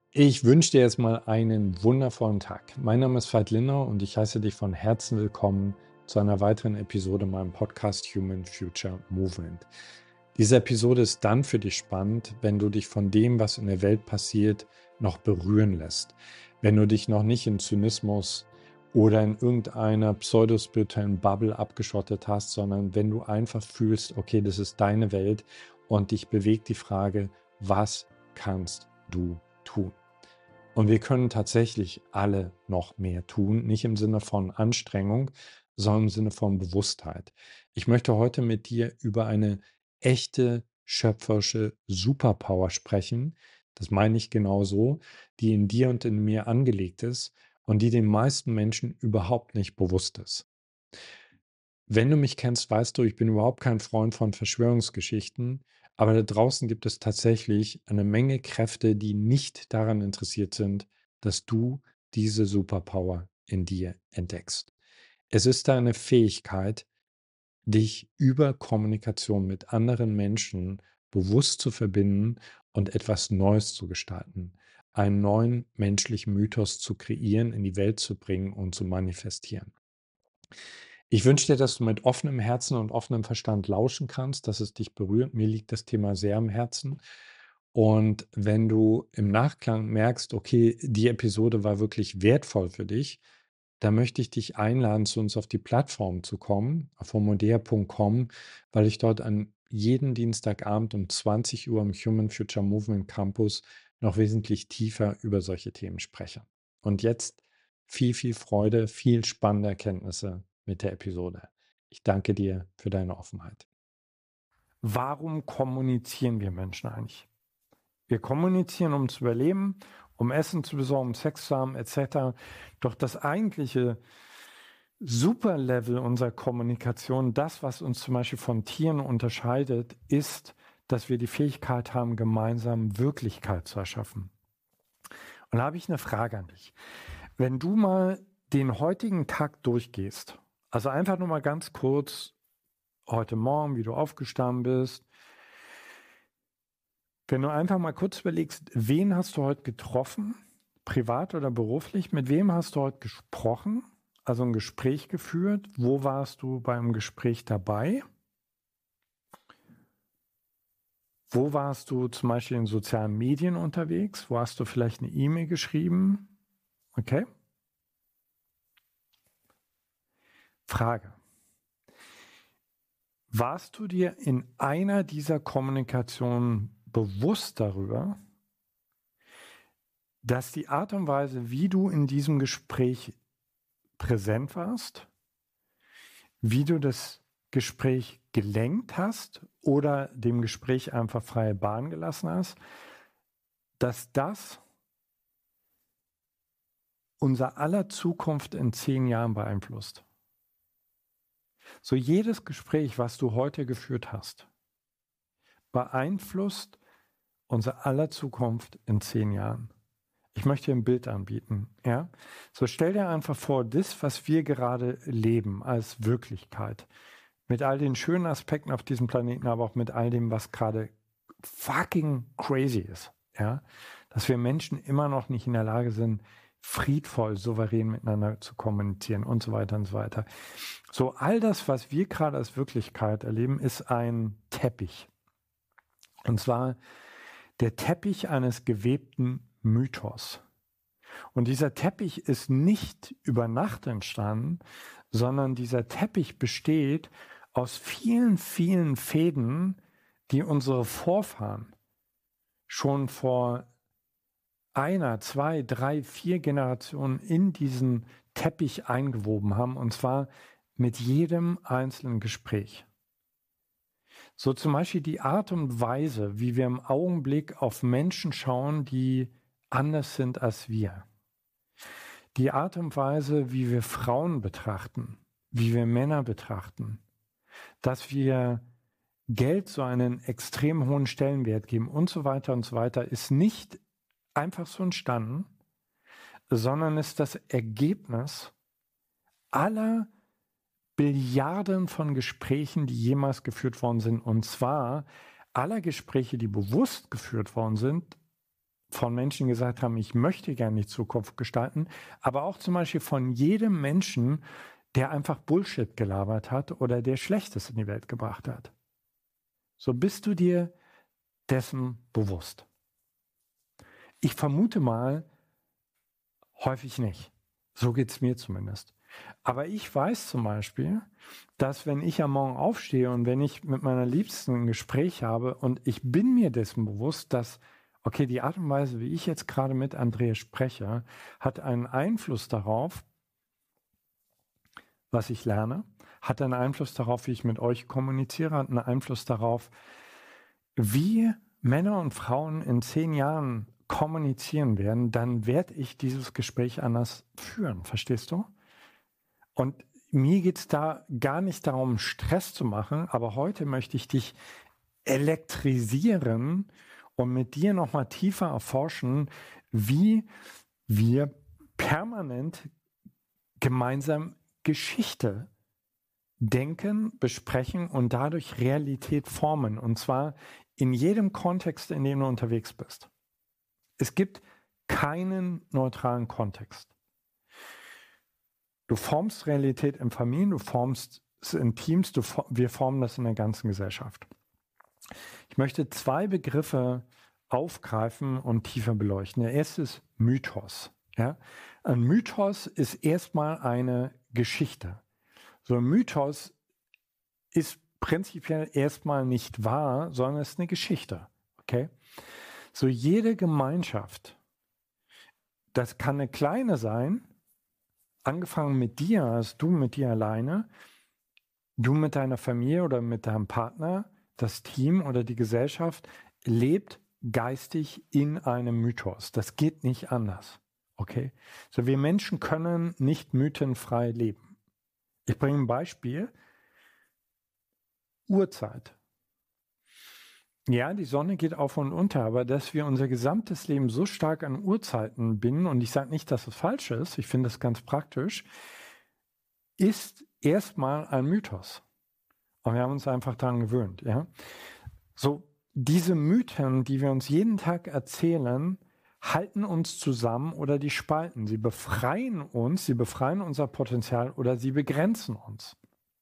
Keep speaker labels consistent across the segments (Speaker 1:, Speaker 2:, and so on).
Speaker 1: Ich wünsche dir jetzt mal einen wundervollen Tag. Mein Name ist Veit Lindner und ich heiße dich von Herzen willkommen zu einer weiteren Episode meinem Podcast Human Future Movement. Diese Episode ist dann für dich spannend, wenn du dich von dem, was in der Welt passiert, noch berühren lässt. Wenn du dich noch nicht in Zynismus oder in irgendeiner pseudospirituellen Bubble abgeschottet hast, sondern wenn du einfach fühlst, okay, das ist deine Welt und dich bewegt die Frage, was kannst du tun? Und wir können tatsächlich alle noch mehr tun, nicht im Sinne von Anstrengung, sondern im Sinne von Bewusstheit. Ich möchte heute mit dir über eine echte schöpferische Superpower sprechen. Das meine ich genauso, die in dir und in mir angelegt ist und die den meisten Menschen überhaupt nicht bewusst ist. Wenn du mich kennst, weißt du, ich bin überhaupt kein Freund von Verschwörungsgeschichten, aber da draußen gibt es tatsächlich eine Menge Kräfte, die nicht daran interessiert sind, dass du diese Superpower in dir entdeckst. Es ist deine Fähigkeit, dich über Kommunikation mit anderen Menschen bewusst zu verbinden und etwas Neues zu gestalten, einen neuen menschlichen Mythos zu kreieren, in die Welt zu bringen und zu manifestieren. Ich wünsche dir, dass du mit offenem Herzen und offenem Verstand lauschen kannst, dass es dich berührt. Mir liegt das Thema sehr am Herzen. Und wenn du im Nachklang merkst, okay, die Episode war wirklich wertvoll für dich, dann möchte ich dich einladen, zu uns auf die Plattform zu kommen, auf homodea.com, weil ich dort an jeden Dienstagabend um 20 Uhr im Human Future Movement Campus noch wesentlich tiefer über solche Themen spreche. Und jetzt viel, viel Freude, viel spannende Erkenntnisse mit der Episode. Ich danke dir für deine Offenheit.
Speaker 2: Warum kommunizieren wir Menschen eigentlich? Wir kommunizieren, um zu überleben, um Essen zu besorgen, um Sex zu haben, etc. Doch das eigentliche Superlevel unserer Kommunikation, das, was uns zum Beispiel von Tieren unterscheidet, ist, dass wir die Fähigkeit haben, gemeinsam Wirklichkeit zu erschaffen. Und da habe ich eine Frage an dich. Wenn du mal den heutigen Tag durchgehst, also einfach nur mal ganz kurz heute Morgen, wie du aufgestanden bist, wenn du einfach mal kurz überlegst, wen hast du heute getroffen, privat oder beruflich, mit wem hast du heute gesprochen, also ein Gespräch geführt, wo warst du beim Gespräch dabei, wo warst du zum Beispiel in sozialen Medien unterwegs, wo hast du vielleicht eine E-Mail geschrieben, okay? Frage. Warst du dir in einer dieser Kommunikationen bewusst darüber, dass die Art und Weise, wie du in diesem Gespräch präsent warst, wie du das Gespräch gelenkt hast oder dem Gespräch einfach freie Bahn gelassen hast, dass das unser aller Zukunft in 10 Jahren beeinflusst? So jedes Gespräch, was du heute geführt hast, beeinflusst unser aller Zukunft in 10 Jahren. Ich möchte dir ein Bild anbieten. Ja? So stell dir einfach vor, das, was wir gerade leben als Wirklichkeit, mit all den schönen Aspekten auf diesem Planeten, aber auch mit all dem, was gerade fucking crazy ist. Ja? Dass wir Menschen immer noch nicht in der Lage sind, friedvoll, souverän miteinander zu kommunizieren und so weiter und so weiter. So all das, was wir gerade als Wirklichkeit erleben, ist ein Teppich. Und zwar der Teppich eines gewebten Mythos. Und dieser Teppich ist nicht über Nacht entstanden, sondern dieser Teppich besteht aus vielen, vielen Fäden, die unsere Vorfahren schon vor 1, 2, 3, 4 Generationen in diesen Teppich eingewoben haben, und zwar mit jedem einzelnen Gespräch. So zum Beispiel die Art und Weise, wie wir im Augenblick auf Menschen schauen, die anders sind als wir. Die Art und Weise, wie wir Frauen betrachten, wie wir Männer betrachten, dass wir Geld so einen extrem hohen Stellenwert geben und so weiter, ist nicht einfach so entstanden, sondern ist das Ergebnis aller Billiarden von Gesprächen, die jemals geführt worden sind, und zwar aller Gespräche, die bewusst geführt worden sind, von Menschen, die gesagt haben, ich möchte gerne die Zukunft gestalten, aber auch zum Beispiel von jedem Menschen, der einfach Bullshit gelabert hat oder der Schlechtes in die Welt gebracht hat. So bist du dir dessen bewusst. Ich vermute mal, häufig nicht. So geht es mir zumindest. Aber ich weiß zum Beispiel, dass wenn ich am Morgen aufstehe und wenn ich mit meiner Liebsten ein Gespräch habe und ich bin mir dessen bewusst, dass, okay, die Art und Weise, wie ich jetzt gerade mit Andreas spreche, hat einen Einfluss darauf, was ich lerne, hat einen Einfluss darauf, wie ich mit euch kommuniziere, hat einen Einfluss darauf, wie Männer und Frauen in 10 Jahren kommunizieren werden, dann werde ich dieses Gespräch anders führen. Verstehst du? Und mir geht es da gar nicht darum, Stress zu machen, aber heute möchte ich dich elektrisieren und mit dir nochmal tiefer erforschen, wie wir permanent gemeinsam Geschichte denken, besprechen und dadurch Realität formen. Und zwar in jedem Kontext, in dem du unterwegs bist. Es gibt keinen neutralen Kontext. Du formst Realität in Familien, du formst es in Teams, wir formen das in der ganzen Gesellschaft. Ich möchte 2 Begriffe aufgreifen und tiefer beleuchten. Der erste ist Mythos. Ja? Ein Mythos ist erstmal eine Geschichte. So ein Mythos ist prinzipiell erstmal nicht wahr, sondern es ist eine Geschichte. Okay? So jede Gemeinschaft, das kann eine kleine sein, angefangen mit dir, also du mit dir alleine, du mit deiner Familie oder mit deinem Partner, das Team oder die Gesellschaft lebt geistig in einem Mythos. Das geht nicht anders. Okay? So wir Menschen können nicht mythenfrei leben. Ich bringe ein Beispiel. Uhrzeit. Ja, die Sonne geht auf und unter, aber dass wir unser gesamtes Leben so stark an Uhrzeiten binden, und ich sage nicht, dass es falsch ist, ich finde das ganz praktisch, ist erstmal ein Mythos. Und wir haben uns einfach daran gewöhnt. Ja? So, diese Mythen, die wir uns jeden Tag erzählen, halten uns zusammen oder die spalten. Sie befreien uns, sie befreien unser Potenzial oder sie begrenzen uns.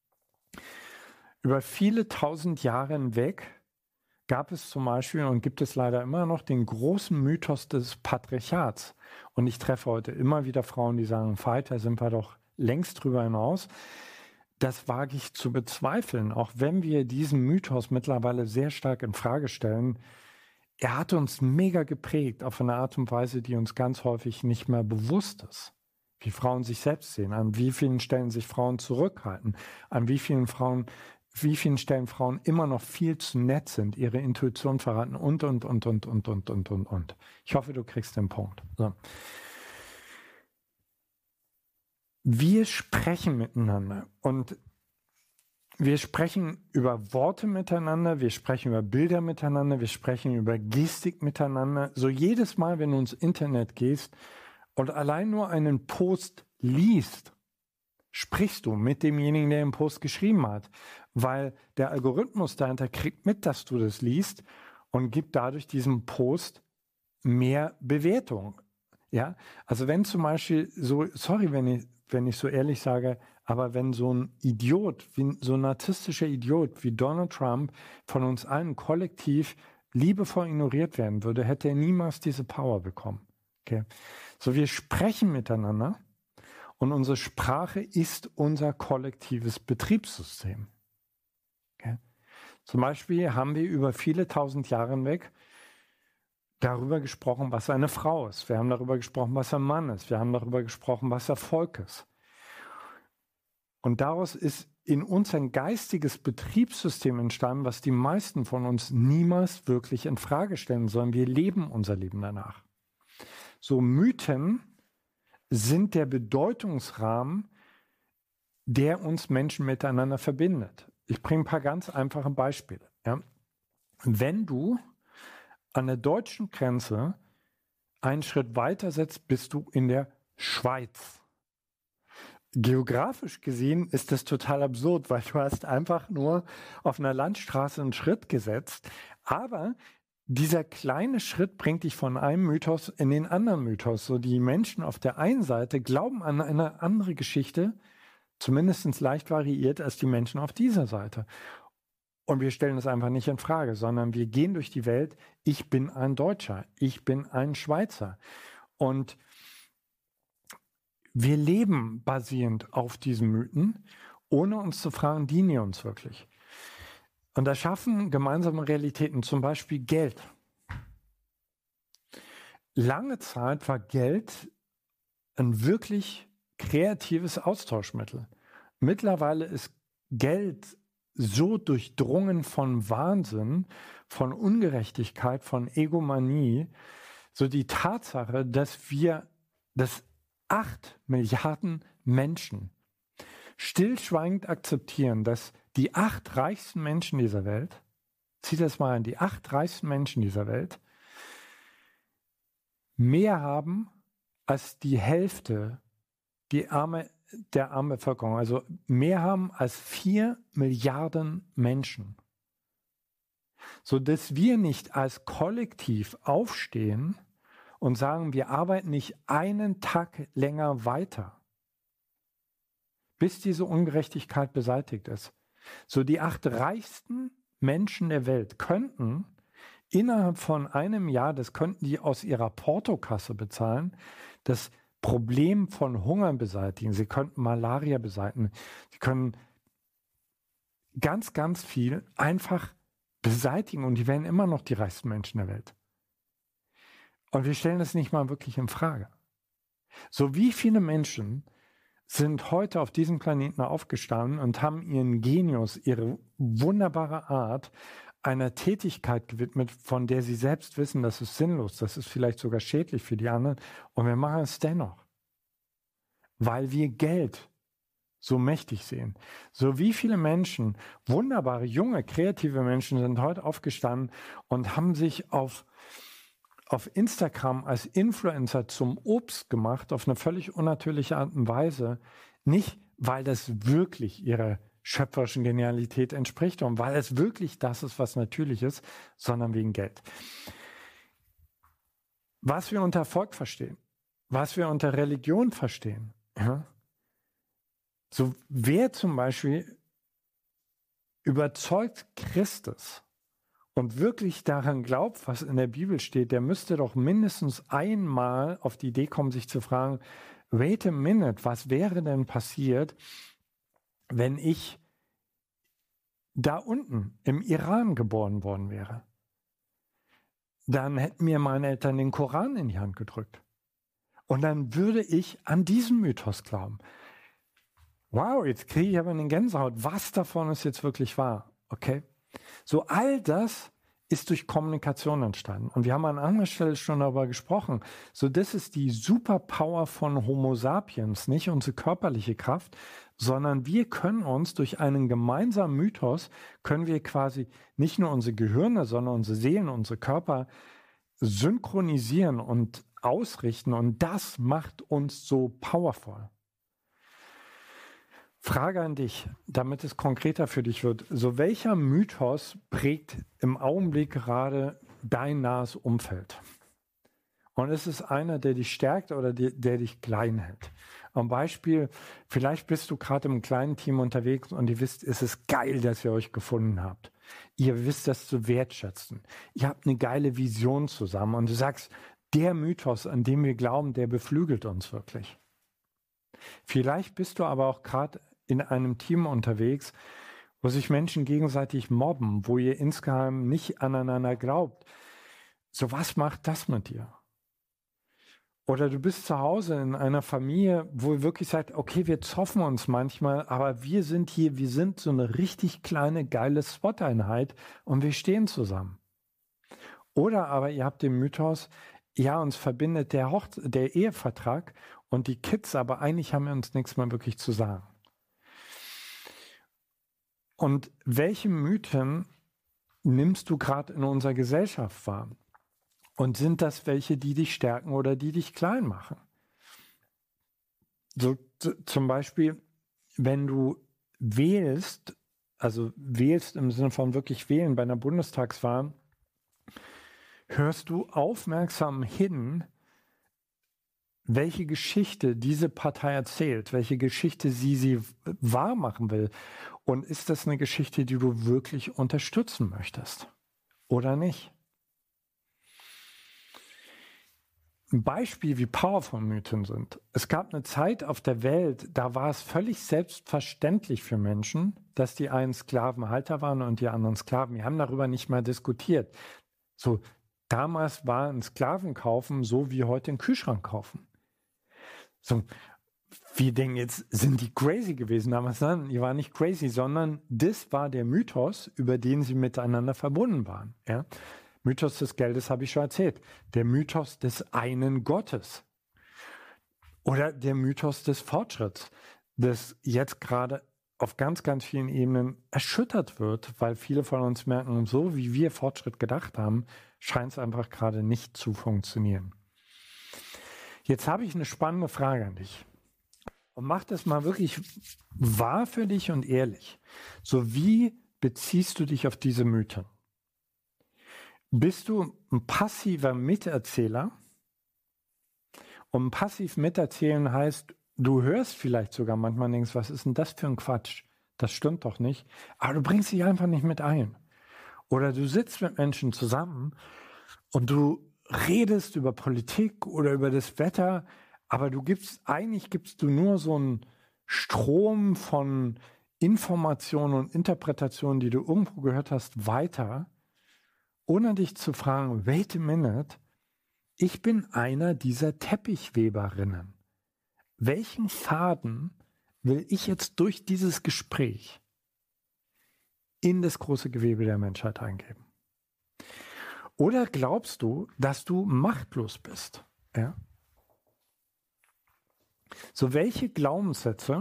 Speaker 2: Über viele 1000 Jahre hinweg gab es zum Beispiel und gibt es leider immer noch den großen Mythos des Patriarchats. Und ich treffe heute immer wieder Frauen, die sagen, Veit, da sind wir doch längst drüber hinaus. Das wage ich zu bezweifeln, auch wenn wir diesen Mythos mittlerweile sehr stark in Frage stellen. Er hat uns mega geprägt auf eine Art und Weise, die uns ganz häufig nicht mehr bewusst ist. Wie Frauen sich selbst sehen, an wie vielen Stellen sich Frauen zurückhalten, an wie vielen Stellen Frauen immer noch viel zu nett sind, ihre Intuition verraten und. Ich hoffe, du kriegst den Punkt. So. Wir sprechen miteinander und wir sprechen über Worte miteinander, wir sprechen über Bilder miteinander, wir sprechen über Gestik miteinander. So jedes Mal, wenn du ins Internet gehst und allein nur einen Post liest, sprichst du mit demjenigen, der den Post geschrieben hat, weil der Algorithmus dahinter kriegt mit, dass du das liest und gibt dadurch diesem Post mehr Bewertung. Ja, also wenn zum Beispiel so, sorry, wenn ich so ehrlich sage, aber wenn so ein Idiot, so ein narzisstischer Idiot wie Donald Trump von uns allen kollektiv liebevoll ignoriert werden würde, hätte er niemals diese Power bekommen. Okay? So, wir sprechen miteinander und unsere Sprache ist unser kollektives Betriebssystem. Okay? Zum Beispiel haben wir über viele 1000 Jahre hinweg darüber gesprochen, was eine Frau ist. Wir haben darüber gesprochen, was ein Mann ist. Wir haben darüber gesprochen, was Erfolg ist. Und daraus ist in uns ein geistiges Betriebssystem entstanden, was die meisten von uns niemals wirklich in Frage stellen, sondern wir leben unser Leben danach. So Mythen sind der Bedeutungsrahmen, der uns Menschen miteinander verbindet. Ich bringe ein paar ganz einfache Beispiele. Ja? Wenn du an der deutschen Grenze einen Schritt weiter setzt, bist du in der Schweiz. Geografisch gesehen ist das total absurd, weil du hast einfach nur auf einer Landstraße einen Schritt gesetzt, aber dieser kleine Schritt bringt dich von einem Mythos in den anderen Mythos. So die Menschen auf der einen Seite glauben an eine andere Geschichte, zumindest leicht variiert als die Menschen auf dieser Seite. Und wir stellen es einfach nicht in Frage, sondern wir gehen durch die Welt. Ich bin ein Deutscher, ich bin ein Schweizer. Und wir leben basierend auf diesen Mythen, ohne uns zu fragen, dienen die uns wirklich? Und da schaffen gemeinsame Realitäten, zum Beispiel Geld. Lange Zeit war Geld ein wirklich kreatives Austauschmittel. Mittlerweile ist Geld so durchdrungen von Wahnsinn, von Ungerechtigkeit, von Egomanie, so die Tatsache, dass 8 Milliarden Menschen stillschweigend akzeptieren, dass die 8 reichsten Menschen dieser Welt, zieh das mal an, die 8 reichsten Menschen dieser Welt, mehr haben als die Hälfte der armen Bevölkerung, also mehr haben als 4 Milliarden Menschen. Sodass wir nicht als Kollektiv aufstehen und sagen, wir arbeiten nicht einen Tag länger weiter, bis diese Ungerechtigkeit beseitigt ist. So die 8 reichsten Menschen der Welt könnten innerhalb von einem Jahr, das könnten die aus ihrer Portokasse bezahlen, das Problem von Hunger beseitigen. Sie könnten Malaria beseitigen. Sie können ganz, ganz viel einfach beseitigen und die wären immer noch die reichsten Menschen der Welt. Und wir stellen das nicht mal wirklich in Frage. So wie viele Menschen sind heute auf diesem Planeten aufgestanden und haben ihren Genius, ihre wunderbare Art einer Tätigkeit gewidmet, von der sie selbst wissen, das ist sinnlos, das ist vielleicht sogar schädlich für die anderen. Und wir machen es dennoch, weil wir Geld so mächtig sehen. So wie viele Menschen, wunderbare, junge, kreative Menschen sind heute aufgestanden und haben sich auf Instagram als Influencer zum Obst gemacht, auf eine völlig unnatürliche Art und Weise. Nicht, weil das wirklich ihrer schöpferischen Genialität entspricht und weil es wirklich das ist, was natürlich ist, sondern wegen Geld. Was wir unter Volk verstehen, was wir unter Religion verstehen, ja? So wer zum Beispiel überzeugt Christus und wirklich daran glaubt, was in der Bibel steht, der müsste doch mindestens einmal auf die Idee kommen, sich zu fragen, wait a minute, was wäre denn passiert, wenn ich da unten im Iran geboren worden wäre? Dann hätten mir meine Eltern den Koran in die Hand gedrückt. Und dann würde ich an diesen Mythos glauben. Wow, jetzt kriege ich aber eine Gänsehaut. Was davon ist jetzt wirklich wahr? Okay? So all das ist durch Kommunikation entstanden. Und wir haben an anderer Stelle schon darüber gesprochen. So das ist die Superpower von Homo sapiens, nicht unsere körperliche Kraft, sondern wir können uns durch einen gemeinsamen Mythos, können wir quasi nicht nur unsere Gehirne, sondern unsere Seelen, unsere Körper synchronisieren und ausrichten. Und das macht uns so powerful. Frage an dich, damit es konkreter für dich wird. So welcher Mythos prägt im Augenblick gerade dein nahes Umfeld? Und ist es einer, der dich stärkt oder der dich klein hält? Am Beispiel, vielleicht bist du gerade im kleinen Team unterwegs und ihr wisst, es ist geil, dass ihr euch gefunden habt. Ihr wisst das zu wertschätzen. Ihr habt eine geile Vision zusammen und du sagst, der Mythos, an dem wir glauben, der beflügelt uns wirklich. Vielleicht bist du aber auch gerade in einem Team unterwegs, wo sich Menschen gegenseitig mobben, wo ihr insgeheim nicht aneinander glaubt. So was macht das mit dir? Oder du bist zu Hause in einer Familie, wo ihr wirklich sagt, okay, wir zoffen uns manchmal, aber wir sind hier, wir sind so eine richtig kleine, geile SWAT-Einheit und wir stehen zusammen. Oder aber ihr habt den Mythos, ja, uns verbindet der Ehevertrag und die Kids, aber eigentlich haben wir uns nichts mehr wirklich zu sagen. Und welche Mythen nimmst du gerade in unserer Gesellschaft wahr? Und sind das welche, die dich stärken oder die dich klein machen? So zum Beispiel, wenn du wählst, also wählst im Sinne von wirklich wählen bei einer Bundestagswahl, Hörst du aufmerksam hin, welche Geschichte diese Partei erzählt, welche Geschichte sie wahr machen will? Und ist das eine Geschichte, die du wirklich unterstützen möchtest oder nicht? Ein Beispiel, wie powerful Mythen sind. Es gab eine Zeit auf der Welt, da war es völlig selbstverständlich für Menschen, dass die einen Sklavenhalter waren und die anderen Sklaven. Wir haben darüber nicht mal diskutiert. So, damals war ein Sklavenkaufen so wie heute ein Kühlschrank kaufen. So, wir denken jetzt, sind die crazy gewesen damals? Nein, die waren nicht crazy, sondern das war der Mythos, über den sie miteinander verbunden waren. Ja? Mythos des Geldes habe ich schon erzählt. Der Mythos des einen Gottes. Oder der Mythos des Fortschritts, das jetzt gerade auf ganz, ganz vielen Ebenen erschüttert wird, weil viele von uns merken, so wie wir Fortschritt gedacht haben, scheint es einfach gerade nicht zu funktionieren. Jetzt habe ich eine spannende Frage an dich. Und mach das mal wirklich wahr für dich und ehrlich. So, wie beziehst du dich auf diese Mythen? Bist du ein passiver Miterzähler? Und passiv miterzählen heißt, du hörst vielleicht sogar manchmal und denkst, was ist denn das für ein Quatsch? Das stimmt doch nicht. Aber du bringst dich einfach nicht mit ein. Oder du sitzt mit Menschen zusammen und du redest über Politik oder über das Wetter, aber eigentlich gibst du nur so einen Strom von Informationen und Interpretationen, die du irgendwo gehört hast, weiter, ohne dich zu fragen, wait a minute, ich bin einer dieser Teppichweberinnen. Welchen Faden will ich jetzt durch dieses Gespräch in das große Gewebe der Menschheit eingeben? Oder glaubst du, dass du machtlos bist? Ja? So, welche Glaubenssätze,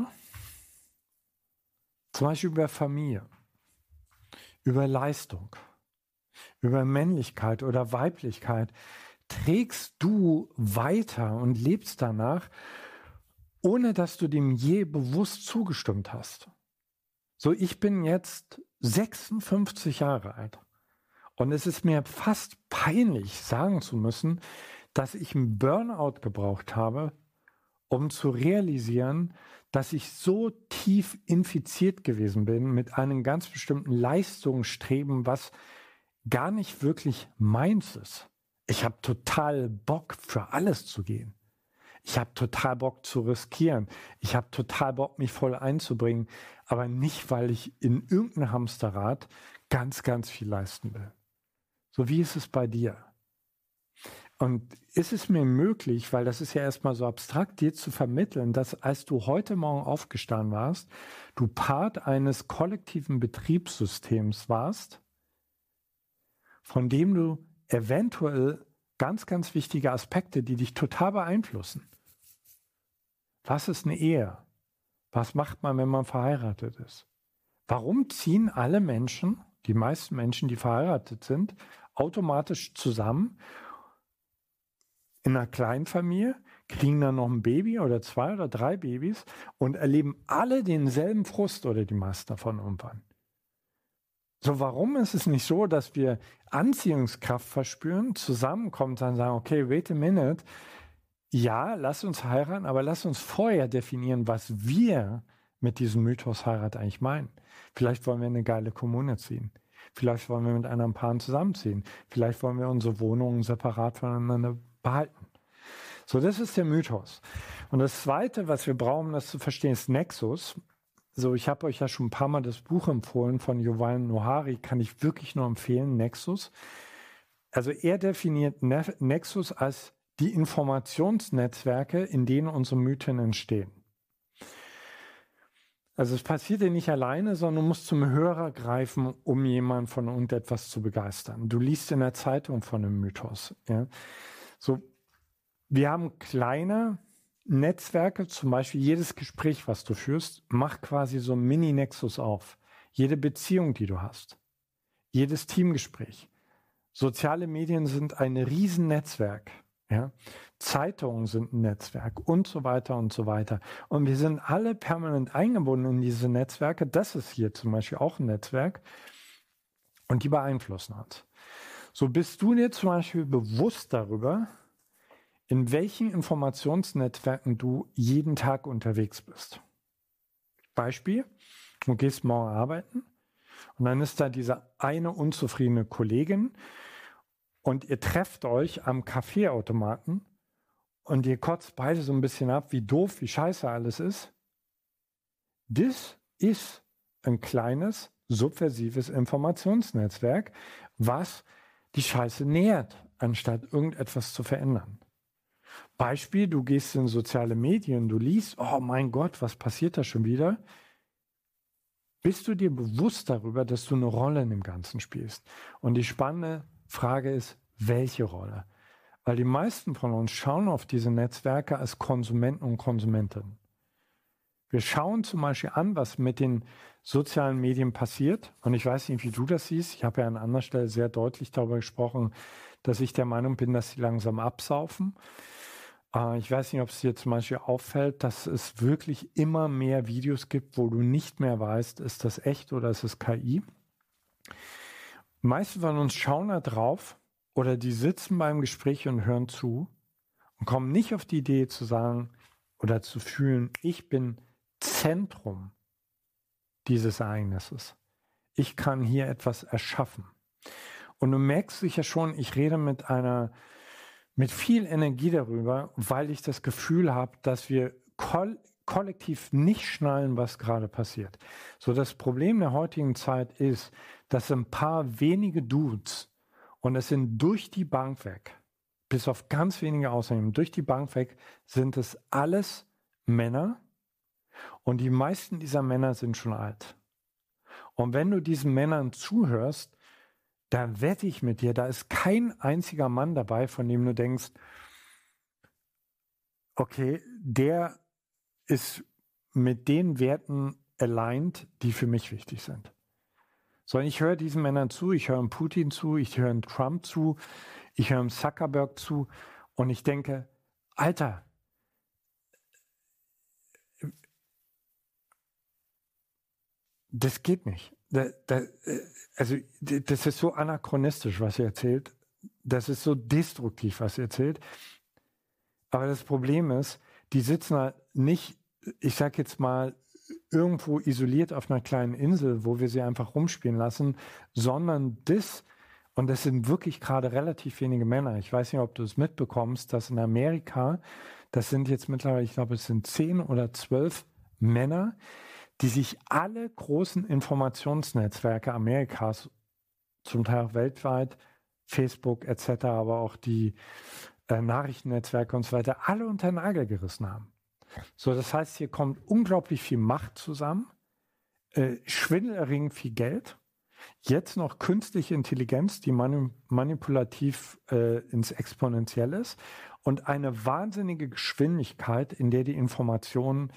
Speaker 2: zum Beispiel über Familie, über Leistung, über Männlichkeit oder Weiblichkeit, trägst du weiter und lebst danach, ohne dass du dem je bewusst zugestimmt hast? So, ich bin jetzt 56 Jahre alt und es ist mir fast peinlich, sagen zu müssen, dass ich einen Burnout gebraucht habe, um zu realisieren, dass ich so tief infiziert gewesen bin mit einem ganz bestimmten Leistungsstreben, was gar nicht wirklich meins ist. Ich habe total Bock, für alles zu gehen. Ich habe total Bock zu riskieren. Ich habe total Bock, mich voll einzubringen, aber nicht, weil ich in irgendeinem Hamsterrad ganz, ganz viel leisten will. So, wie ist es bei dir? Und ist es mir möglich, weil das ist ja erstmal so abstrakt, dir zu vermitteln, dass als du heute Morgen aufgestanden warst, du Part eines kollektiven Betriebssystems warst, von dem du eventuell ganz, ganz wichtige Aspekte, die dich total beeinflussen. Was ist eine Ehe? Was macht man, wenn man verheiratet ist? Warum ziehen alle Menschen, die meisten Menschen, die verheiratet sind, automatisch zusammen in einer Kleinfamilie, kriegen dann noch ein Baby oder 2 oder 3 Babys und erleben alle denselben Frust oder die meisten davon irgendwann? So, warum ist es nicht so, dass wir Anziehungskraft verspüren, zusammenkommen und dann sagen, okay, wait a minute, ja, lass uns heiraten, aber lass uns vorher definieren, was wir mit diesem Mythos Heirat eigentlich meinen. Vielleicht wollen wir eine geile Kommune ziehen. Vielleicht wollen wir mit anderen Paaren zusammenziehen. Vielleicht wollen wir unsere Wohnungen separat voneinander behalten. So, das ist der Mythos. Und das Zweite, was wir brauchen, um das zu verstehen, ist Nexus. So, ich habe euch ja schon ein paar Mal das Buch empfohlen von Yuval Noah Harari, kann ich wirklich nur empfehlen, Nexus. Also er definiert Nexus als die Informationsnetzwerke, in denen unsere Mythen entstehen. Also es passiert dir nicht alleine, sondern du musst zum Hörer greifen, um jemanden von irgendetwas zu begeistern. Du liest in der Zeitung von einem Mythos. Ja? So, wir haben kleine Netzwerke, zum Beispiel jedes Gespräch, was du führst, macht quasi so ein Mini-Nexus auf. Jede Beziehung, die du hast, jedes Teamgespräch. Soziale Medien sind ein Riesennetzwerk. Ja? Zeitungen sind ein Netzwerk und so weiter und so weiter. Und wir sind alle permanent eingebunden in diese Netzwerke. Das ist hier zum Beispiel auch ein Netzwerk und die beeinflussen uns. So bist du dir zum Beispiel bewusst darüber, in welchen Informationsnetzwerken du jeden Tag unterwegs bist. Beispiel, du gehst morgen arbeiten und dann ist da diese eine unzufriedene Kollegin und ihr trefft euch am Kaffeeautomaten und ihr kotzt beide so ein bisschen ab, wie doof, wie scheiße alles ist. Das ist ein kleines, subversives Informationsnetzwerk, was die Scheiße nährt, anstatt irgendetwas zu verändern. Beispiel, du gehst in soziale Medien, du liest, oh mein Gott, was passiert da schon wieder? Bist du dir bewusst darüber, dass du eine Rolle in dem Ganzen spielst? Und die spannende Frage ist, welche Rolle? Weil die meisten von uns schauen auf diese Netzwerke als Konsumenten und Konsumentinnen. Wir schauen zum Beispiel an, was mit den sozialen Medien passiert. Und ich weiß nicht, wie du das siehst. Ich habe ja an anderer Stelle sehr deutlich darüber gesprochen, dass ich der Meinung bin, dass sie langsam absaufen. Ich weiß nicht, ob es dir zum Beispiel auffällt, dass es wirklich immer mehr Videos gibt, wo du nicht mehr weißt, ist das echt oder ist es KI. Die meisten von uns schauen da drauf oder die sitzen beim Gespräch und hören zu und kommen nicht auf die Idee zu sagen oder zu fühlen, ich bin Zentrum dieses Ereignisses. Ich kann hier etwas erschaffen. Und du merkst sicher schon, ich rede mit viel Energie darüber, weil ich das Gefühl habe, dass wir kollektiv nicht schnallen, was gerade passiert. So, das Problem der heutigen Zeit ist, dass ein paar wenige Dudes, und es sind durch die Bank weg, bis auf ganz wenige Ausnahmen, durch die Bank weg, sind es alles Männer, und die meisten dieser Männer sind schon alt. Und wenn du diesen Männern zuhörst, da wette ich mit dir, da ist kein einziger Mann dabei, von dem du denkst, okay, der ist mit den Werten aligned, die für mich wichtig sind. Sondern ich höre diesen Männern zu, ich höre Putin zu, ich höre Trump zu, ich höre Zuckerberg zu und ich denke, Alter, das geht nicht. Das ist so anachronistisch, was ihr erzählt. Das ist so destruktiv, was ihr erzählt. Aber das Problem ist, die sitzen halt nicht, ich sag jetzt mal, irgendwo isoliert auf einer kleinen Insel, wo wir sie einfach rumspielen lassen, sondern und das sind wirklich gerade relativ wenige Männer. Ich weiß nicht, ob du es mitbekommst, dass in Amerika, das sind jetzt mittlerweile, ich glaube, es sind 10 oder 12 Männer, die sich alle großen Informationsnetzwerke Amerikas, zum Teil auch weltweit, Facebook etc., aber auch die Nachrichtennetzwerke und so weiter, alle unter den Nagel gerissen haben. So, das heißt, hier kommt unglaublich viel Macht zusammen, schwindelerregend viel Geld, jetzt noch künstliche Intelligenz, die manipulativ ins Exponentielle ist und eine wahnsinnige Geschwindigkeit, in der die Informationen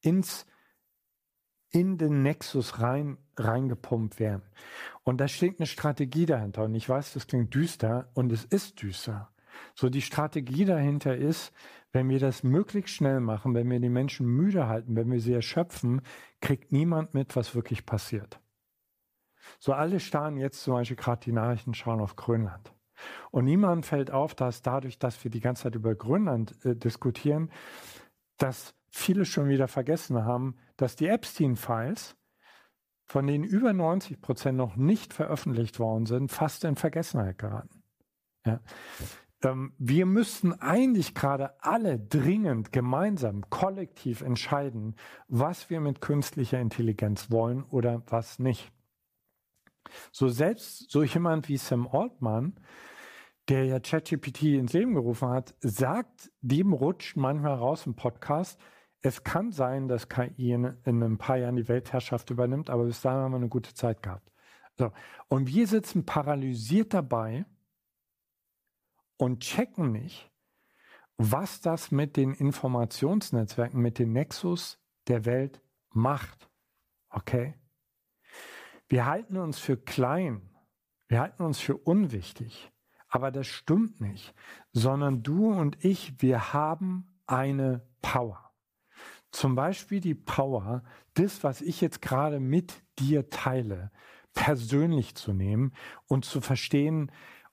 Speaker 2: in den Nexus reingepumpt werden. Und da steht eine Strategie dahinter. Und ich weiß, das klingt düster und es ist düster. So, die Strategie dahinter ist, wenn wir das möglichst schnell machen, wenn wir die Menschen müde halten, wenn wir sie erschöpfen, kriegt niemand mit, was wirklich passiert. So, alle starren jetzt zum Beispiel gerade die Nachrichten schauen auf Grönland. Und niemand fällt auf, dass dadurch, dass wir die ganze Zeit über Grönland diskutieren, dass viele schon wieder vergessen haben, dass die Epstein-Files, von denen über 90% noch nicht veröffentlicht worden sind, fast in Vergessenheit geraten. Ja. Wir müssten eigentlich gerade alle dringend gemeinsam, kollektiv entscheiden, was wir mit künstlicher Intelligenz wollen oder was nicht. So selbst so jemand wie Sam Altman, der ja ChatGPT ins Leben gerufen hat, sagt, dem rutscht manchmal raus im Podcast, es kann sein, dass KI in ein paar Jahren die Weltherrschaft übernimmt, aber bis dahin haben wir eine gute Zeit gehabt. So. Und wir sitzen paralysiert dabei und checken nicht, was das mit den Informationsnetzwerken, mit den Nexus der Welt macht. Okay? Wir halten uns für klein, wir halten uns für unwichtig, aber das stimmt nicht, sondern du und ich, wir haben eine Power. Zum Beispiel die Power, das, was ich jetzt gerade mit dir teile, persönlich zu nehmen und zu verstehen,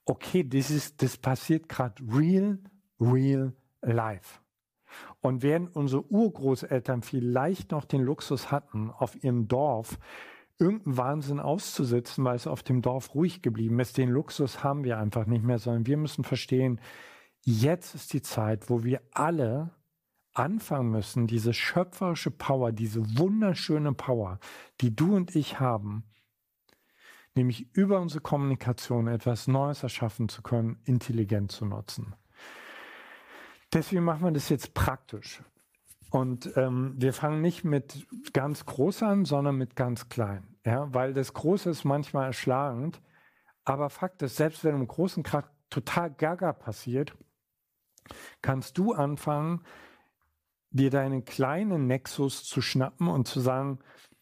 Speaker 2: okay, das passiert gerade real life. Und während unsere Urgroßeltern vielleicht noch den Luxus hatten, auf ihrem Dorf irgendeinen Wahnsinn auszusitzen, weil es auf dem Dorf ruhig geblieben ist, den Luxus haben wir einfach nicht mehr, sondern wir müssen verstehen, jetzt ist die Zeit, wo wir alle anfangen müssen, diese schöpferische Power, diese wunderschöne Power, die du und ich haben, nämlich über unsere Kommunikation etwas Neues erschaffen zu können, intelligent zu nutzen. Deswegen machen wir das jetzt praktisch. Und wir fangen nicht mit ganz groß an, sondern mit ganz klein. Ja? Weil das Große ist manchmal erschlagend. Aber Fakt ist, selbst wenn im Großen gerade total Gaga passiert, kannst du anfangen, dir deinen kleinen Nexus zu schnappen und zu sagen,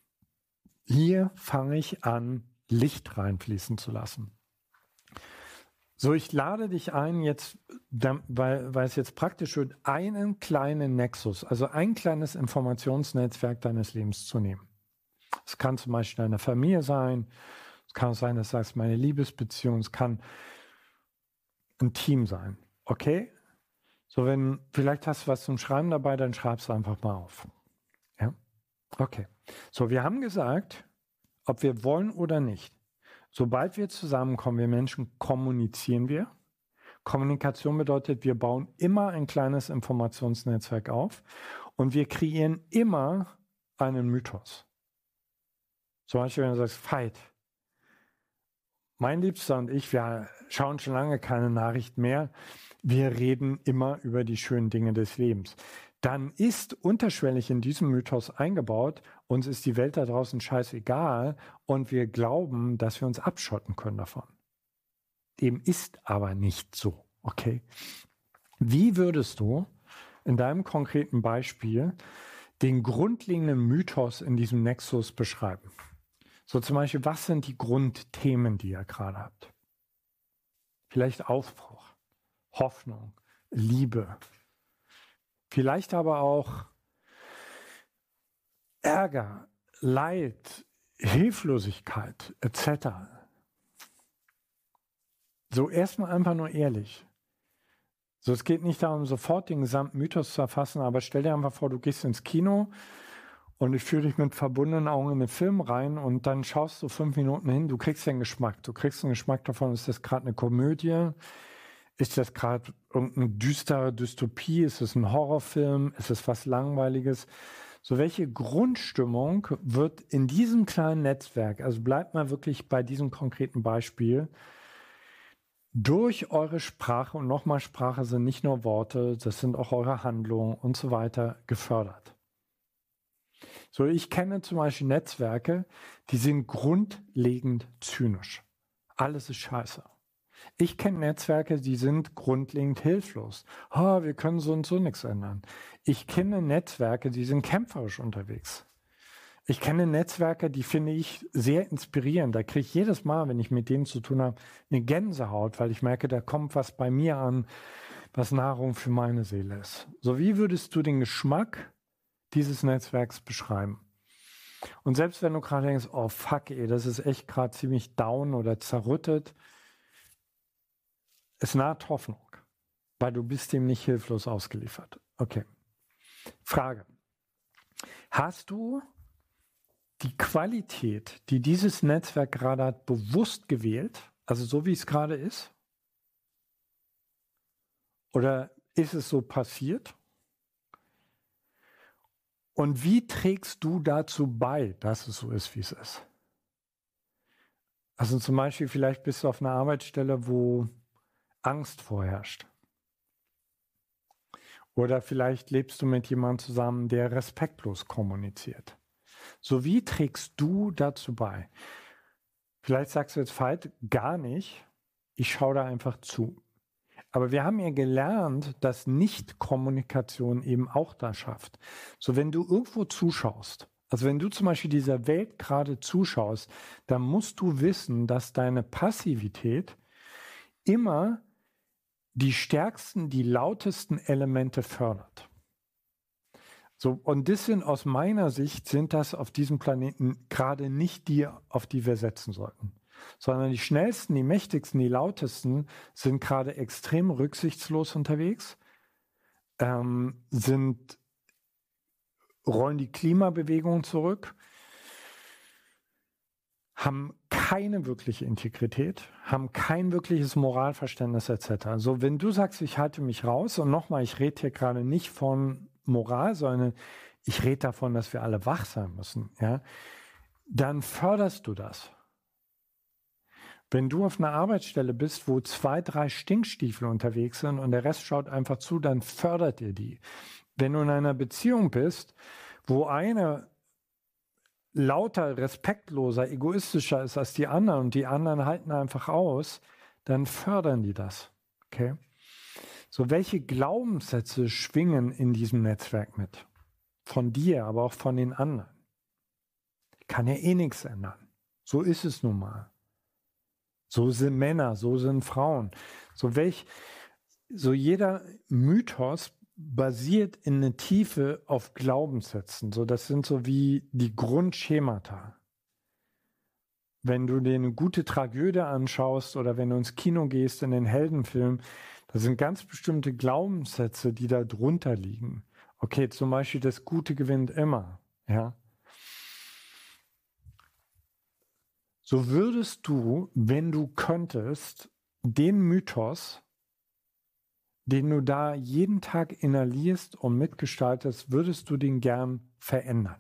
Speaker 2: hier fange ich an, Licht reinfließen zu lassen. So, ich lade dich ein, jetzt, weil es jetzt praktisch wird, einen kleinen Nexus, also ein kleines Informationsnetzwerk deines Lebens zu nehmen. Es kann zum Beispiel deine Familie sein, es kann sein, dass du sagst, meine Liebesbeziehung, es kann ein Team sein, okay? So, wenn vielleicht hast du was zum Schreiben dabei, dann schreib es einfach mal auf. Ja? Okay. So, wir haben gesagt, ob wir wollen oder nicht. Sobald wir zusammenkommen, wir Menschen, kommunizieren wir. Kommunikation bedeutet, wir bauen immer ein kleines Informationsnetzwerk auf und wir kreieren immer einen Mythos. Zum Beispiel, wenn du sagst, Veit, mein Liebster und ich, wir schauen schon lange keine Nachricht mehr. Wir reden immer über die schönen Dinge des Lebens. Dann ist unterschwellig in diesem Mythos eingebaut, uns ist die Welt da draußen scheißegal und wir glauben, dass wir uns abschotten können davon. Dem ist aber nicht so, okay? Wie würdest du in deinem konkreten Beispiel den grundlegenden Mythos in diesem Nexus beschreiben? So zum Beispiel, was sind die Grundthemen, die ihr gerade habt? Vielleicht Aufbruch, Hoffnung, Liebe. Vielleicht aber auch Ärger, Leid, Hilflosigkeit etc. So erstmal einfach nur ehrlich. So, es geht nicht darum, sofort den gesamten Mythos zu erfassen, aber stell dir einfach vor, du gehst ins Kino und ich führe dich mit verbundenen Augen in den Film rein und dann schaust du 5 Minuten hin, du kriegst ja einen Geschmack. Du kriegst einen Geschmack davon, ist das gerade eine Komödie? Ist das gerade irgendeine düstere Dystopie? Ist es ein Horrorfilm? Ist es was Langweiliges? So, welche Grundstimmung wird in diesem kleinen Netzwerk, also bleibt mal wirklich bei diesem konkreten Beispiel, durch eure Sprache, und nochmal, Sprache sind nicht nur Worte, das sind auch eure Handlungen und so weiter, gefördert. So, ich kenne zum Beispiel Netzwerke, die sind grundlegend zynisch. Alles ist scheiße. Ich kenne Netzwerke, die sind grundlegend hilflos. Oh, wir können so und so nichts ändern. Ich kenne Netzwerke, die sind kämpferisch unterwegs. Ich kenne Netzwerke, die finde ich sehr inspirierend. Da kriege ich jedes Mal, wenn ich mit denen zu tun habe, eine Gänsehaut, weil ich merke, da kommt was bei mir an, was Nahrung für meine Seele ist. So, wie würdest du den Geschmack dieses Netzwerks beschreiben? Und selbst wenn du gerade denkst, oh fuck, ey, das ist echt gerade ziemlich down oder zerrüttet, es naht Hoffnung, weil du bist dem nicht hilflos ausgeliefert. Okay. Frage. Hast du die Qualität, die dieses Netzwerk gerade hat, bewusst gewählt? Also so, wie es gerade ist? Oder ist es so passiert? Und wie trägst du dazu bei, dass es so ist, wie es ist? Also zum Beispiel, vielleicht bist du auf einer Arbeitsstelle, wo Angst vorherrscht. Oder vielleicht lebst du mit jemandem zusammen, der respektlos kommuniziert. So, wie trägst du dazu bei? Vielleicht sagst du jetzt, Veit, gar nicht. Ich schaue da einfach zu. Aber wir haben ja gelernt, dass Nicht-Kommunikation eben auch das schafft. So, wenn du irgendwo zuschaust, also wenn du zum Beispiel dieser Welt gerade zuschaust, dann musst du wissen, dass deine Passivität immer die stärksten, die lautesten Elemente fördert. So, und das sind aus meiner Sicht, sind das auf diesem Planeten gerade nicht die, auf die wir setzen sollten. sondern die schnellsten, die mächtigsten, die lautesten sind gerade extrem rücksichtslos unterwegs, rollen die Klimabewegung zurück, haben keine wirkliche Integrität, haben kein wirkliches Moralverständnis etc. Also wenn du sagst, ich halte mich raus, und nochmal, ich rede hier gerade nicht von Moral, sondern ich rede davon, dass wir alle wach sein müssen, ja, dann förderst du das. Wenn du auf einer Arbeitsstelle bist, wo 2, 3 Stinkstiefel unterwegs sind und der Rest schaut einfach zu, dann fördert ihr die. Wenn du in einer Beziehung bist, wo einer lauter, respektloser, egoistischer ist als die anderen und die anderen halten einfach aus, dann fördern die das. Okay? So, welche Glaubenssätze schwingen in diesem Netzwerk mit? Von dir, aber auch von den anderen. Kann ja eh nichts ändern. So ist es nun mal. So sind Männer, so sind Frauen. So jeder Mythos basiert in der Tiefe auf Glaubenssätzen. So, das sind so wie die Grundschemata. Wenn du dir eine gute Tragödie anschaust oder wenn du ins Kino gehst in den Heldenfilm, da sind ganz bestimmte Glaubenssätze, die da drunter liegen. Okay, zum Beispiel das Gute gewinnt immer. Ja. So würdest du, wenn du könntest, den Mythos, den du da jeden Tag inhalierst und mitgestaltest, würdest du den gern verändern.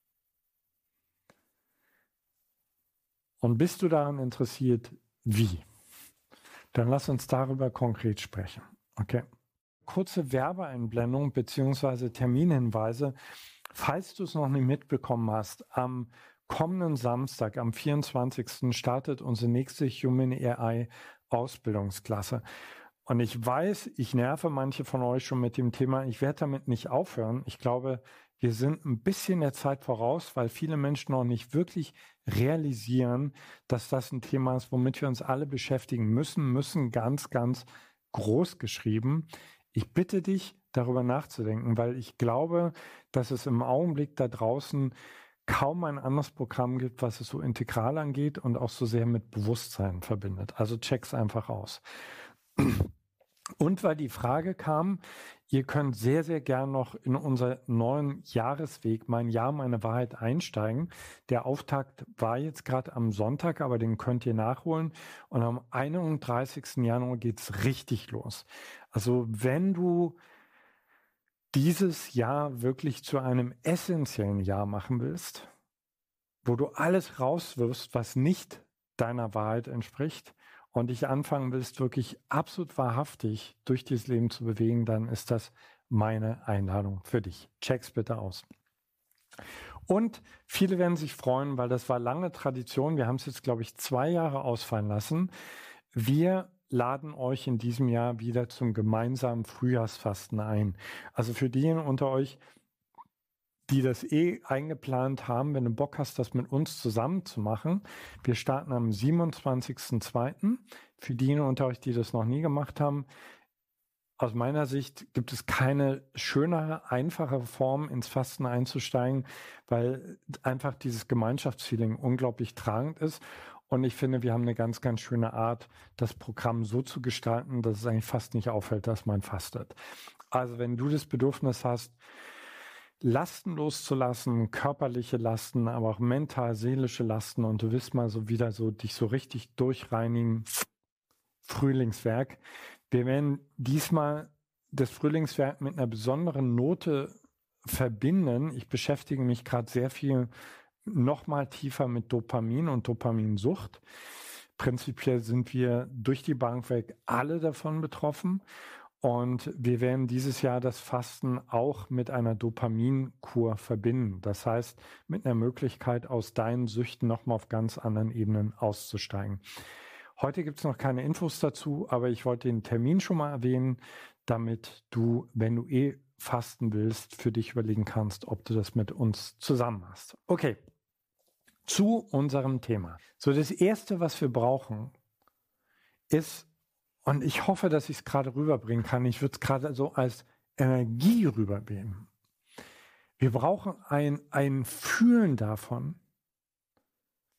Speaker 2: Und bist du daran interessiert, wie? Dann lass uns darüber konkret sprechen. Okay. Kurze Werbeeinblendung bzw. Terminhinweise. Falls du es noch nicht mitbekommen hast, am kommenden Samstag, am 24. startet unsere nächste Human AI Ausbildungsklasse. Und ich weiß, ich nerve manche von euch schon mit dem Thema. Ich werde damit nicht aufhören. Ich glaube, wir sind ein bisschen der Zeit voraus, weil viele Menschen noch nicht wirklich realisieren, dass das ein Thema ist, womit wir uns alle beschäftigen müssen ganz, ganz groß geschrieben. Ich bitte dich, darüber nachzudenken, weil ich glaube, dass es im Augenblick da draußen kaum ein anderes Programm gibt, was es so integral angeht und auch so sehr mit Bewusstsein verbindet. Also check's einfach aus. Und weil die Frage kam, ihr könnt sehr, sehr gern noch in unser neuen Jahresweg, mein Jahr, meine Wahrheit einsteigen. Der Auftakt war jetzt gerade am Sonntag, aber den könnt ihr nachholen. Und am 31. Januar geht's richtig los. Also wenn du dieses Jahr wirklich zu einem essentiellen Jahr machen willst, wo du alles rauswirfst, was nicht deiner Wahrheit entspricht, und dich anfangen willst, wirklich absolut wahrhaftig durch dieses Leben zu bewegen, dann ist das meine Einladung für dich. Check's bitte aus. Und viele werden sich freuen, weil das war lange Tradition. Wir haben es jetzt, glaube ich, 2 Jahre ausfallen lassen. Wir laden euch in diesem Jahr wieder zum gemeinsamen Frühjahrsfasten ein. Also für diejenigen unter euch, die das eingeplant haben, wenn du Bock hast, das mit uns zusammen zu machen. Wir starten am 27.02. Für diejenigen unter euch, die das noch nie gemacht haben, aus meiner Sicht gibt es keine schönere, einfache Form, ins Fasten einzusteigen, weil einfach dieses Gemeinschaftsfeeling unglaublich tragend ist. Und ich finde, wir haben eine ganz, ganz schöne Art, das Programm so zu gestalten, dass es eigentlich fast nicht auffällt, dass man fastet. Also wenn du das Bedürfnis hast, Lasten loszulassen, körperliche Lasten, aber auch mental, seelische Lasten, und du willst mal so wieder so dich so richtig durchreinigen, Frühlingswerk. Wir werden diesmal das Frühlingswerk mit einer besonderen Note verbinden. Ich beschäftige mich gerade sehr viel noch mal tiefer mit Dopamin und Dopaminsucht. Prinzipiell sind wir durch die Bank weg alle davon betroffen. Und wir werden dieses Jahr das Fasten auch mit einer Dopaminkur verbinden. Das heißt, mit einer Möglichkeit, aus deinen Süchten nochmal auf ganz anderen Ebenen auszusteigen. Heute gibt es noch keine Infos dazu, aber ich wollte den Termin schon mal erwähnen, damit du, wenn du fasten willst, für dich überlegen kannst, ob du das mit uns zusammen hast. Okay, zu unserem Thema. So, das Erste, was wir brauchen, ist, und ich hoffe, dass ich es gerade rüberbringen kann. Ich würde es gerade so als Energie rüberbringen. Wir brauchen ein Fühlen davon,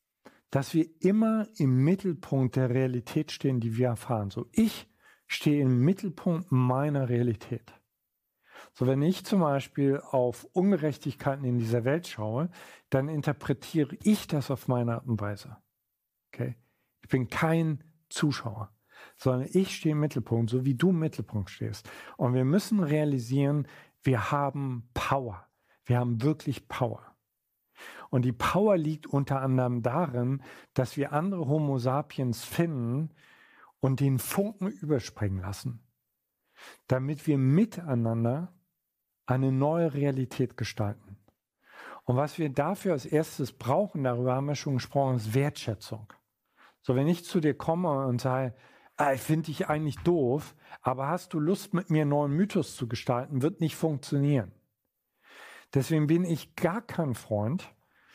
Speaker 2: dass wir immer im Mittelpunkt der Realität stehen, die wir erfahren. So, ich stehe im Mittelpunkt meiner Realität. So, wenn ich zum Beispiel auf Ungerechtigkeiten in dieser Welt schaue, dann interpretiere ich das auf meine Art und Weise. Okay? Ich bin kein Zuschauer, sondern ich stehe im Mittelpunkt, so wie du im Mittelpunkt stehst. Und wir müssen realisieren, wir haben Power. Wir haben wirklich Power. Und die Power liegt unter anderem darin, dass wir andere Homo sapiens finden und den Funken überspringen lassen, damit wir miteinander eine neue Realität gestalten. Und was wir dafür als erstes brauchen, darüber haben wir schon gesprochen, ist Wertschätzung. So, wenn ich zu dir komme und sage, ich finde dich eigentlich doof, aber hast du Lust, mit mir einen neuen Mythos zu gestalten, wird nicht funktionieren. Deswegen bin ich gar kein Freund,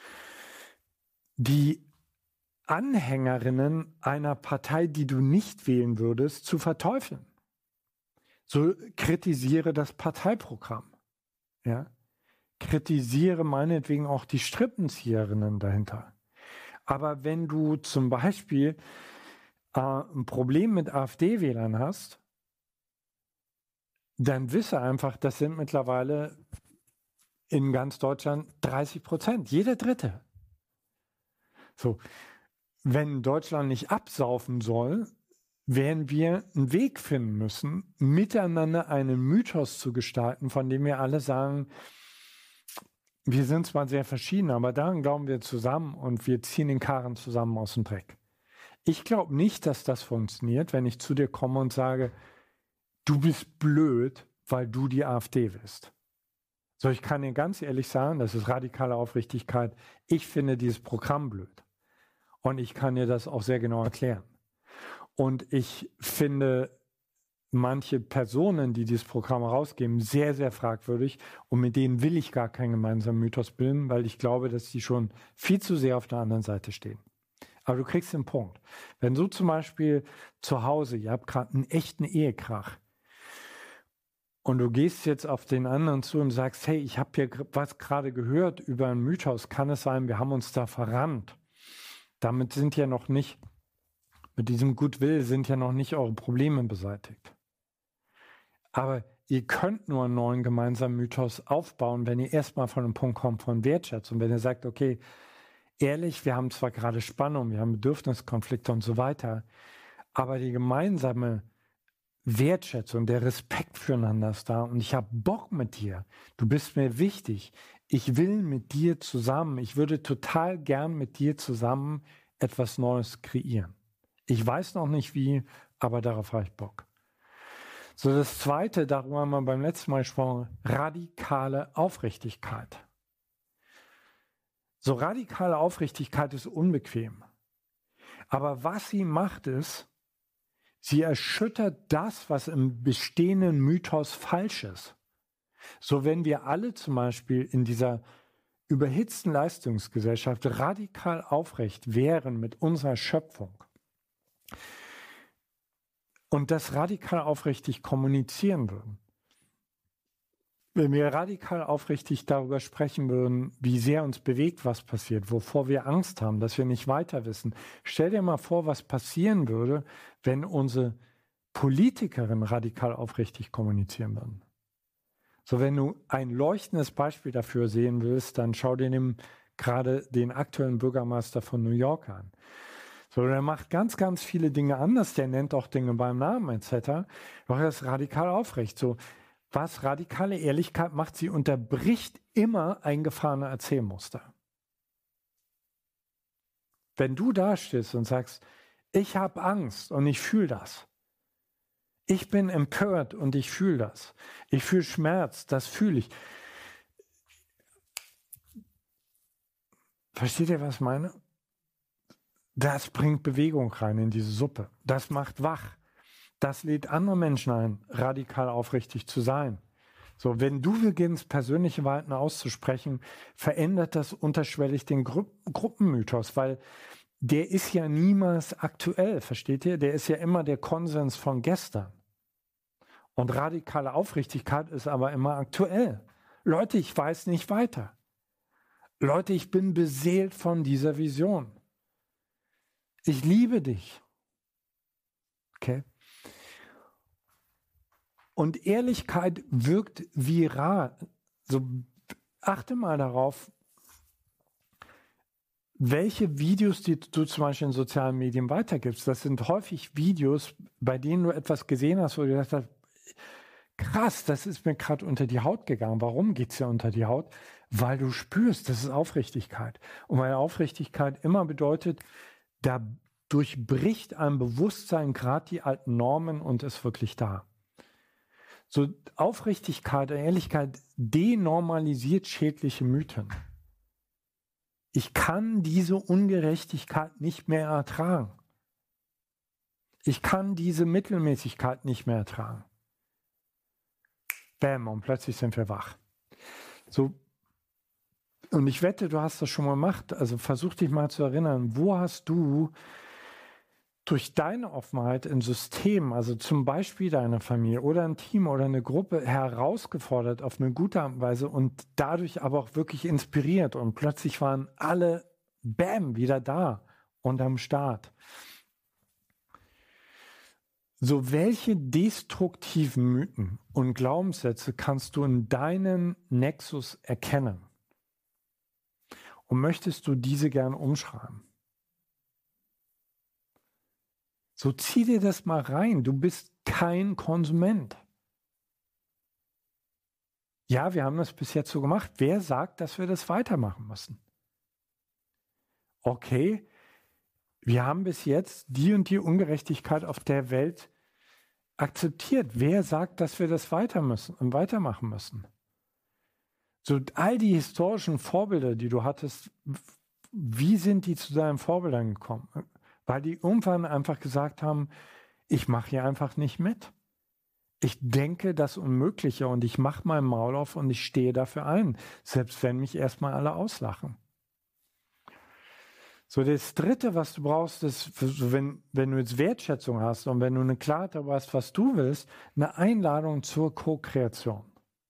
Speaker 2: die Anhängerinnen einer Partei, die du nicht wählen würdest, zu verteufeln. So, kritisiere das Parteiprogramm. Ja? Kritisiere meinetwegen auch die Strippenzieherinnen dahinter. Aber wenn du zum Beispiel ein Problem mit AfD-Wählern hast, dann wisse einfach, das sind mittlerweile in ganz Deutschland 30%, jeder Dritte. So, wenn Deutschland nicht absaufen soll, werden wir einen Weg finden müssen, miteinander einen Mythos zu gestalten, von dem wir alle sagen, wir sind zwar sehr verschieden, aber daran glauben wir zusammen und wir ziehen den Karren zusammen aus dem Dreck. Ich glaube nicht, dass das funktioniert, wenn ich zu dir komme und sage, du bist blöd, weil du die AfD willst. So, ich kann dir ganz ehrlich sagen, das ist radikale Aufrichtigkeit, ich finde dieses Programm blöd. Und ich kann dir das auch sehr genau erklären. Und ich finde manche Personen, die dieses Programm herausgeben, sehr, sehr fragwürdig. Und mit denen will ich gar keinen gemeinsamen Mythos bilden, weil ich glaube, dass die schon viel zu sehr auf der anderen Seite stehen. Aber du kriegst den Punkt. Wenn du zum Beispiel zu Hause, ihr habt gerade einen echten Ehekrach und du gehst jetzt auf den anderen zu und sagst, hey, ich habe hier was gerade gehört über einen Mythos, kann es sein, wir haben uns da verrannt. Damit sind ja noch nicht, mit diesem Goodwill sind ja noch nicht eure Probleme beseitigt. Aber ihr könnt nur einen neuen gemeinsamen Mythos aufbauen, wenn ihr erstmal von einem Punkt kommt von Wertschätzung. Wenn ihr sagt, okay, ehrlich, wir haben zwar gerade Spannung, wir haben Bedürfniskonflikte und so weiter, aber die gemeinsame Wertschätzung, der Respekt füreinander ist da und ich habe Bock mit dir. Du bist mir wichtig. Ich will mit dir zusammen, ich würde total gern mit dir zusammen etwas Neues kreieren. Ich weiß noch nicht wie, aber darauf habe ich Bock. So, das Zweite, darüber haben wir beim letzten Mal gesprochen, radikale Aufrichtigkeit. So, radikale Aufrichtigkeit ist unbequem. Aber was sie macht ist, sie erschüttert das, was im bestehenden Mythos falsch ist. So, wenn wir alle zum Beispiel in dieser überhitzten Leistungsgesellschaft radikal aufrecht wären mit unserer Schöpfung und das radikal aufrichtig kommunizieren würden, wenn wir radikal aufrichtig darüber sprechen würden, wie sehr uns bewegt, was passiert, wovor wir Angst haben, dass wir nicht weiter wissen. Stell dir mal vor, was passieren würde, wenn unsere Politikerinnen radikal aufrichtig kommunizieren würden. So, wenn du ein leuchtendes Beispiel dafür sehen willst, dann schau dir gerade den aktuellen Bürgermeister von New York an. So, der macht ganz, ganz viele Dinge anders, der nennt auch Dinge beim Namen etc. Doch er ist radikal aufrecht. So, was radikale Ehrlichkeit macht, sie unterbricht immer eingefahrene Erzählmuster. Wenn du da stehst und sagst, ich habe Angst und ich fühle das. Ich bin empört und ich fühle das. Ich fühle Schmerz, das fühle ich. Versteht ihr, was ich meine? Das bringt Bewegung rein in diese Suppe. Das macht wach. Das lädt andere Menschen ein, radikal aufrichtig zu sein. So, wenn du beginnst, persönliche Wahrheiten auszusprechen, verändert das unterschwellig den Gruppenmythos, weil der ist ja niemals aktuell, versteht ihr? Der ist ja immer der Konsens von gestern. Und radikale Aufrichtigkeit ist aber immer aktuell. Leute, ich weiß nicht weiter. Leute, ich bin beseelt von dieser Vision. Ich liebe dich. Okay? Und Ehrlichkeit wirkt viral. So, achte mal darauf, welche Videos die du zum Beispiel in sozialen Medien weitergibst. Das sind häufig Videos, bei denen du etwas gesehen hast, wo du gedacht hast, krass, das ist mir gerade unter die Haut gegangen. Warum geht es dir unter die Haut? Weil du spürst, das ist Aufrichtigkeit. Und weil Aufrichtigkeit immer bedeutet, da durchbricht ein Bewusstsein gerade die alten Normen und ist wirklich da. So Aufrichtigkeit und Ehrlichkeit denormalisiert schädliche Mythen. Ich kann diese Ungerechtigkeit nicht mehr ertragen. Ich kann diese Mittelmäßigkeit nicht mehr ertragen. Bäm, und plötzlich sind wir wach. So, und ich wette, du hast das schon mal gemacht. Also versuch dich mal zu erinnern, wo hast du durch deine Offenheit in Systemen, also zum Beispiel deine Familie oder ein Team oder eine Gruppe herausgefordert auf eine gute Art und Weise und dadurch aber auch wirklich inspiriert und plötzlich waren alle, bam, wieder da und am Start. So, welche destruktiven Mythen und Glaubenssätze kannst du in deinem Nexus erkennen? Und möchtest du diese gern umschreiben? So, zieh dir das mal rein. Du bist kein Konsument. Ja, wir haben das bis jetzt so gemacht. Wer sagt, dass wir das weitermachen müssen? Okay, wir haben bis jetzt die und die Ungerechtigkeit auf der Welt akzeptiert. Wer sagt, dass wir das weitermachen müssen? So, all die historischen Vorbilder, die du hattest, wie sind die zu deinen Vorbildern gekommen? Weil die irgendwann einfach gesagt haben, ich mache hier einfach nicht mit. Ich denke das Unmögliche und ich mache mein Maul auf und ich stehe dafür ein, selbst wenn mich erstmal alle auslachen. So, das Dritte, was du brauchst, ist, wenn du jetzt Wertschätzung hast und wenn du eine Klarheit darüber hast, was du willst, eine Einladung zur Co-Kreation.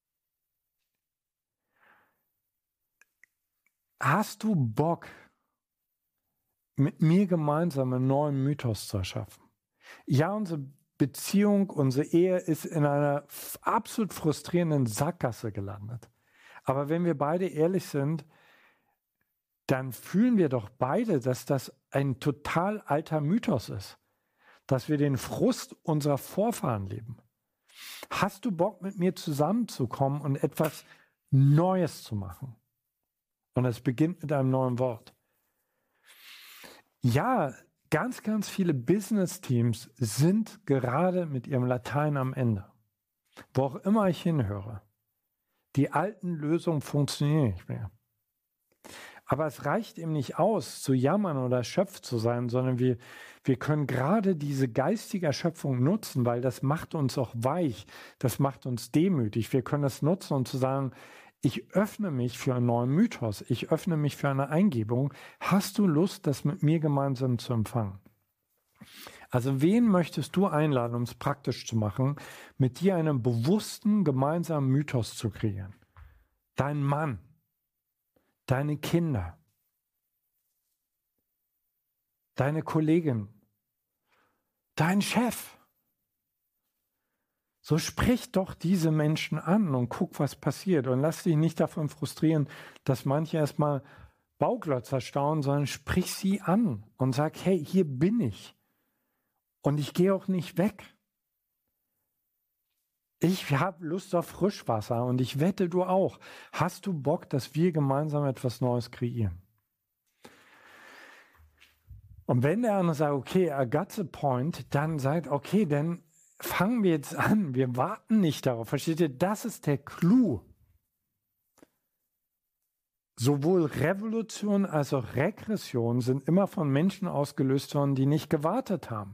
Speaker 2: Hast du Bock, mit mir gemeinsam einen neuen Mythos zu erschaffen? Ja, unsere Beziehung, unsere Ehe ist in einer absolut frustrierenden Sackgasse gelandet. Aber wenn wir beide ehrlich sind, dann fühlen wir doch beide, dass das ein total alter Mythos ist. Dass wir den Frust unserer Vorfahren leben. Hast du Bock, mit mir zusammenzukommen und etwas Neues zu machen? Und es beginnt mit einem neuen Wort. Ja, ganz, ganz viele Business-Teams sind gerade mit ihrem Latein am Ende. Wo auch immer ich hinhöre. Die alten Lösungen funktionieren nicht mehr. Aber es reicht eben nicht aus, zu jammern oder erschöpft zu sein, sondern wir können gerade diese geistige Erschöpfung nutzen, weil das macht uns auch weich, das macht uns demütig. Wir können das nutzen, um zu sagen, ich öffne mich für einen neuen Mythos, ich öffne mich für eine Eingebung. Hast du Lust, das mit mir gemeinsam zu empfangen? Also wen möchtest du einladen, um es praktisch zu machen, mit dir einen bewussten gemeinsamen Mythos zu kreieren? Dein Mann, deine Kinder, deine Kollegin, dein Chef. So sprich doch diese Menschen an und guck, was passiert. Und lass dich nicht davon frustrieren, dass manche erstmal Bauklötzer staunen, sondern sprich sie an und sag, hey, hier bin ich. Und ich gehe auch nicht weg. Ich habe Lust auf Frischwasser und ich wette, du auch. Hast du Bock, dass wir gemeinsam etwas Neues kreieren? Und wenn der andere sagt, okay, I got the point, dann sagt, okay, dann fangen wir jetzt an. Wir warten nicht darauf. Versteht ihr? Das ist der Clou. Sowohl Revolution als auch Regression sind immer von Menschen ausgelöst worden, die nicht gewartet haben.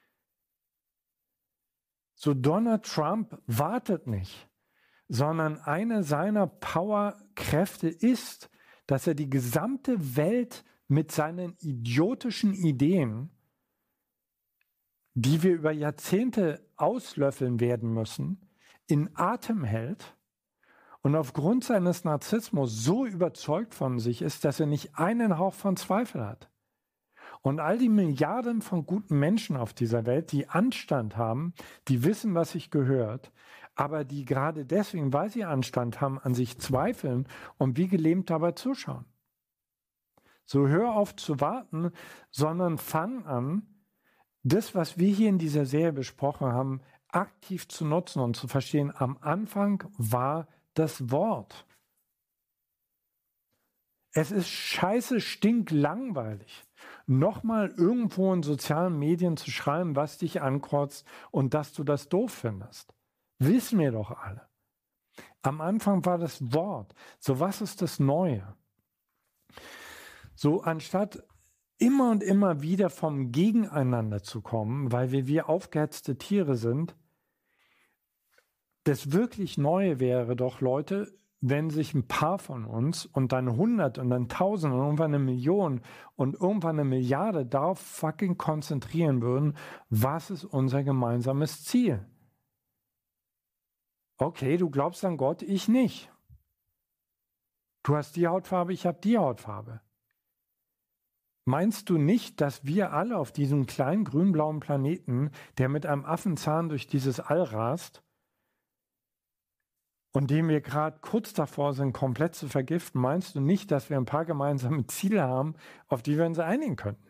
Speaker 2: So Donald Trump wartet nicht, sondern eine seiner Powerkräfte ist, dass er die gesamte Welt mit seinen idiotischen Ideen, die wir über Jahrzehnte auslöffeln werden müssen, in Atem hält und aufgrund seines Narzissmus so überzeugt von sich ist, dass er nicht einen Hauch von Zweifel hat. Und all die Milliarden von guten Menschen auf dieser Welt, die Anstand haben, die wissen, was sich gehört, aber die gerade deswegen, weil sie Anstand haben, an sich zweifeln und wie gelähmt dabei zuschauen. So hör auf zu warten, sondern fang an, das, was wir hier in dieser Serie besprochen haben, aktiv zu nutzen und zu verstehen. Am Anfang war das Wort. Es ist scheiße stinklangweilig, nochmal irgendwo in sozialen Medien zu schreiben, was dich ankotzt und dass du das doof findest. Wissen wir doch alle. Am Anfang war das Wort. So, was ist das Neue? So, anstatt immer und immer wieder vom Gegeneinander zu kommen, weil wir wie aufgehetzte Tiere sind, das wirklich Neue wäre doch, Leute, wenn sich ein paar von uns und dann 100 und dann 1000 und irgendwann 1 Million und irgendwann 1 Milliarde darauf fucking konzentrieren würden, was ist unser gemeinsames Ziel? Okay, du glaubst an Gott, ich nicht. Du hast die Hautfarbe, ich habe die Hautfarbe. Meinst du nicht, dass wir alle auf diesem kleinen grün-blauen Planeten, der mit einem Affenzahn durch dieses All rast, und dem wir gerade kurz davor sind, komplett zu vergiften, meinst du nicht, dass wir ein paar gemeinsame Ziele haben, auf die wir uns einigen könnten?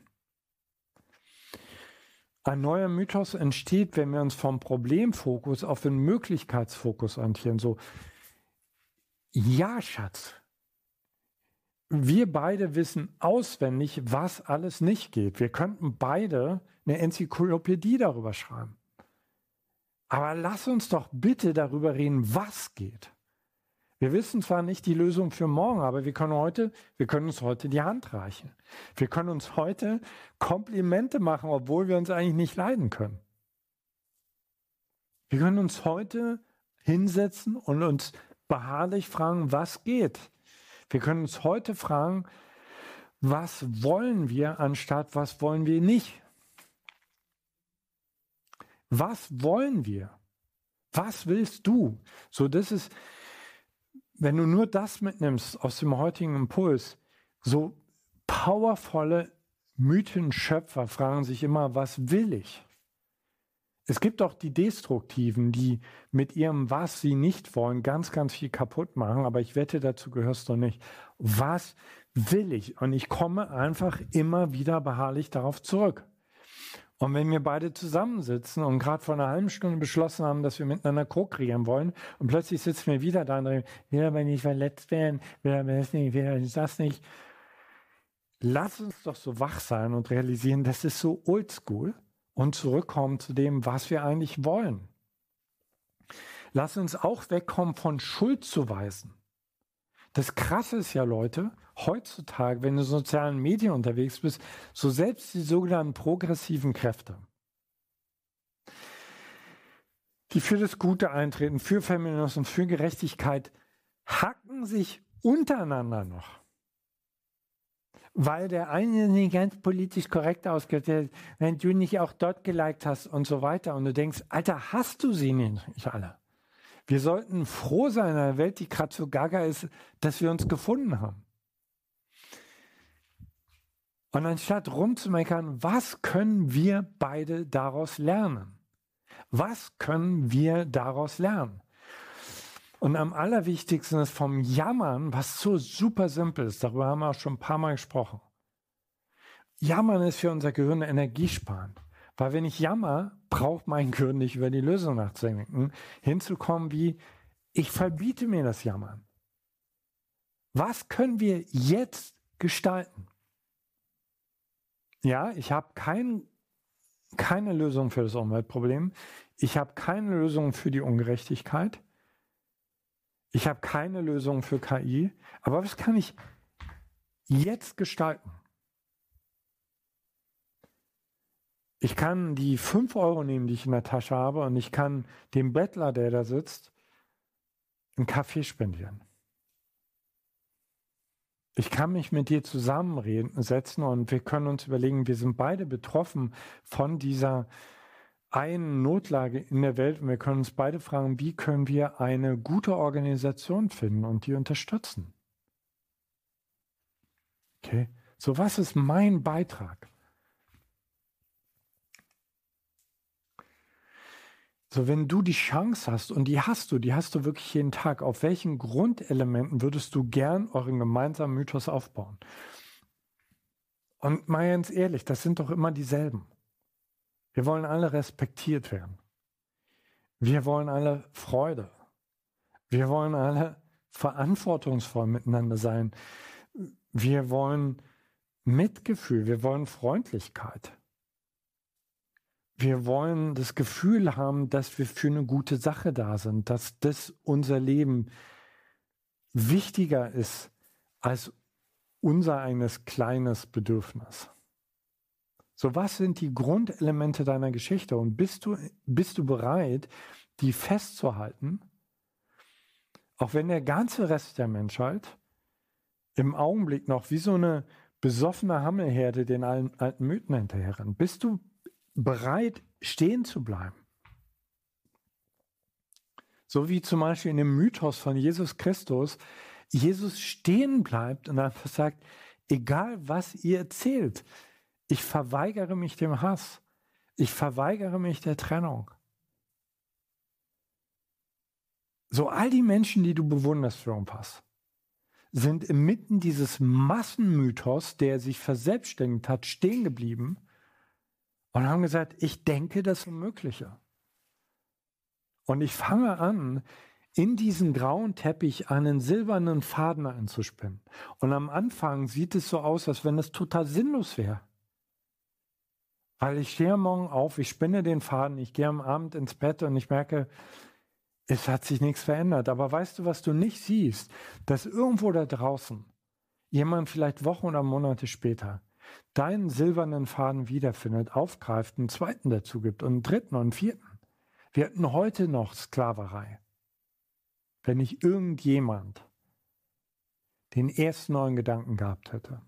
Speaker 2: Ein neuer Mythos entsteht, wenn wir uns vom Problemfokus auf den Möglichkeitsfokus orientieren. So, ja, Schatz, wir beide wissen auswendig, was alles nicht geht. Wir könnten beide eine Enzyklopädie darüber schreiben. Aber lass uns doch bitte darüber reden, was geht. Wir wissen zwar nicht die Lösung für morgen, aber wir können uns heute die Hand reichen. Wir können uns heute Komplimente machen, obwohl wir uns eigentlich nicht leiden können. Wir können uns heute hinsetzen und uns beharrlich fragen, was geht. Wir können uns heute fragen, was wollen wir, anstatt was wollen wir nicht. Was wollen wir? Was willst du? So, das ist, wenn du nur das mitnimmst aus dem heutigen Impuls, so powervolle Mythenschöpfer fragen sich immer, was will ich? Es gibt auch die Destruktiven, die mit ihrem, was sie nicht wollen, ganz, ganz viel kaputt machen, aber ich wette, dazu gehörst du nicht. Was will ich? Und ich komme einfach immer wieder beharrlich darauf zurück. Und wenn wir beide zusammensitzen und gerade vor einer halben Stunde beschlossen haben, dass wir miteinander ko-kreieren wollen und plötzlich sitzen wir wieder da und reden, will aber nicht verletzt werden, will aber das nicht, will aber das nicht. Lass uns doch so wach sein und realisieren, das ist so oldschool und zurückkommen zu dem, was wir eigentlich wollen. Lass uns auch wegkommen von Schuldzuweisen. Das Krasse ist ja, Leute, heutzutage, wenn du in sozialen Medien unterwegs bist, so selbst die sogenannten progressiven Kräfte, die für das Gute eintreten, für Feminismus, für Gerechtigkeit, hacken sich untereinander noch. Weil der eine nicht ganz politisch korrekt ausgestellt, wenn du nicht auch dort geliked hast und so weiter. Und du denkst, Alter, hast du sie nicht alle? Wir sollten froh sein in einer Welt, die gerade so gaga ist, dass wir uns gefunden haben. Und anstatt rumzumeckern, was können wir beide daraus lernen? Was können wir daraus lernen? Und am allerwichtigsten ist vom Jammern, was so super simpel ist, darüber haben wir auch schon ein paar Mal gesprochen. Jammern ist für unser Gehirn energiesparend. Weil wenn ich jammer, braucht mein Gehirn nicht über die Lösung nachzudenken, hinzukommen wie, ich verbiete mir das Jammern. Was können wir jetzt gestalten? Ja, ich habe keine Lösung für das Umweltproblem. Ich habe keine Lösung für die Ungerechtigkeit. Ich habe keine Lösung für KI. Aber was kann ich jetzt gestalten? Ich kann die 5 Euro nehmen, die ich in der Tasche habe, und ich kann dem Bettler, der da sitzt, einen Kaffee spendieren. Ich kann mich mit dir zusammensetzen und wir können uns überlegen, wir sind beide betroffen von dieser einen Notlage in der Welt und wir können uns beide fragen, wie können wir eine gute Organisation finden und die unterstützen? Okay, so was ist mein Beitrag? So, wenn du die Chance hast, und die hast du wirklich jeden Tag, auf welchen Grundelementen würdest du gern euren gemeinsamen Mythos aufbauen? Und mal ganz ehrlich, das sind doch immer dieselben. Wir wollen alle respektiert werden. Wir wollen alle Freude. Wir wollen alle verantwortungsvoll miteinander sein. Wir wollen Mitgefühl. Wir wollen Freundlichkeit. Wir wollen das Gefühl haben, dass wir für eine gute Sache da sind, dass das unser Leben wichtiger ist als unser eigenes kleines Bedürfnis. So, was sind die Grundelemente deiner Geschichte? Und bist du bereit, die festzuhalten, auch wenn der ganze Rest der Menschheit im Augenblick noch wie so eine besoffene Hammelherde den alten Mythen hinterherrennt? Bist du bereit, stehen zu bleiben? So wie zum Beispiel in dem Mythos von Jesus Christus, Jesus stehen bleibt und einfach sagt, egal was ihr erzählt, ich verweigere mich dem Hass, ich verweigere mich der Trennung. So, all die Menschen, die du bewunderst für irgendwas, sind inmitten dieses Massenmythos, der sich verselbstständigt hat, stehen geblieben und haben gesagt, ich denke das Unmögliche. Und ich fange an, in diesen grauen Teppich einen silbernen Faden einzuspinnen. Und am Anfang sieht es so aus, als wenn es total sinnlos wäre. Weil ich stehe morgen auf, ich spinne den Faden, ich gehe am Abend ins Bett und ich merke, es hat sich nichts verändert. Aber weißt du, was du nicht siehst? Dass irgendwo da draußen jemand vielleicht Wochen oder Monate später deinen silbernen Faden wiederfindet, aufgreift, einen zweiten dazu gibt und einen dritten und einen vierten. Wir hatten heute noch Sklaverei. Wenn nicht irgendjemand den ersten neuen Gedanken gehabt hätte.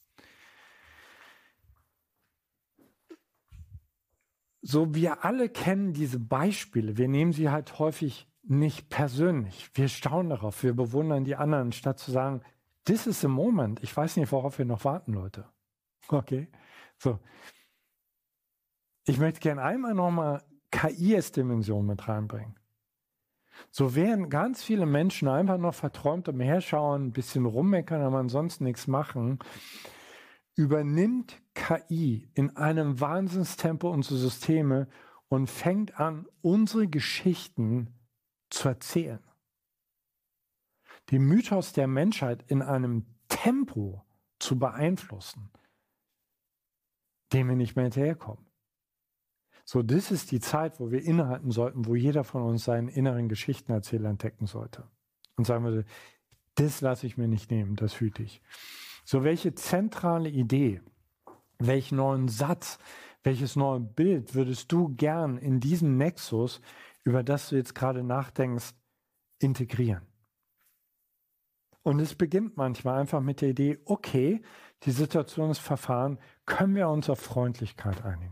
Speaker 2: So, wir alle kennen diese Beispiele. Wir nehmen sie halt häufig nicht persönlich. Wir staunen darauf, wir bewundern die anderen, statt zu sagen, this is the moment. Ich weiß nicht, worauf wir noch warten, Leute. Okay? So. Ich möchte gerne einmal nochmal KI als Dimension mit reinbringen. So, während ganz viele Menschen einfach noch verträumt umherschauen, ein bisschen rummeckern, aber ansonsten nichts machen, übernimmt KI in einem Wahnsinnstempo unsere Systeme und fängt an, unsere Geschichten zu erzählen. Den Mythos der Menschheit in einem Tempo zu beeinflussen, dem wir nicht mehr hinterherkommen. So, das ist die Zeit, wo wir innehalten sollten, wo jeder von uns seinen inneren Geschichtenerzähler entdecken sollte. Und sagen würde, das lasse ich mir nicht nehmen, das hüte ich. So, welche zentrale Idee, welchen neuen Satz, welches neue Bild würdest du gern in diesem Nexus, über das du jetzt gerade nachdenkst, integrieren? Und es beginnt manchmal einfach mit der Idee, okay, die Situation ist verfahren, können wir uns auf Freundlichkeit einigen?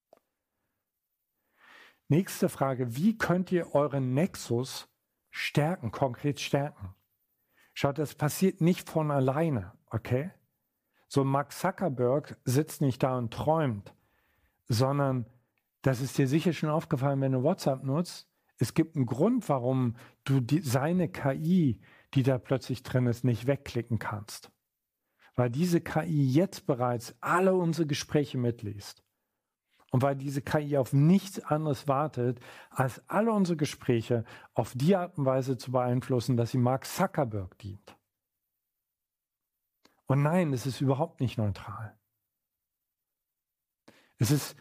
Speaker 2: Nächste Frage, wie könnt ihr euren Nexus stärken, konkret stärken? Schaut, das passiert nicht von alleine, okay? So, Mark Zuckerberg sitzt nicht da und träumt, sondern das ist dir sicher schon aufgefallen, wenn du WhatsApp nutzt. Es gibt einen Grund, warum du seine KI, die da plötzlich drin ist, nicht wegklicken kannst. Weil diese KI jetzt bereits alle unsere Gespräche mitliest. Und weil diese KI auf nichts anderes wartet, als alle unsere Gespräche auf die Art und Weise zu beeinflussen, dass sie Mark Zuckerberg dient. Und nein, es ist überhaupt nicht neutral. Es ist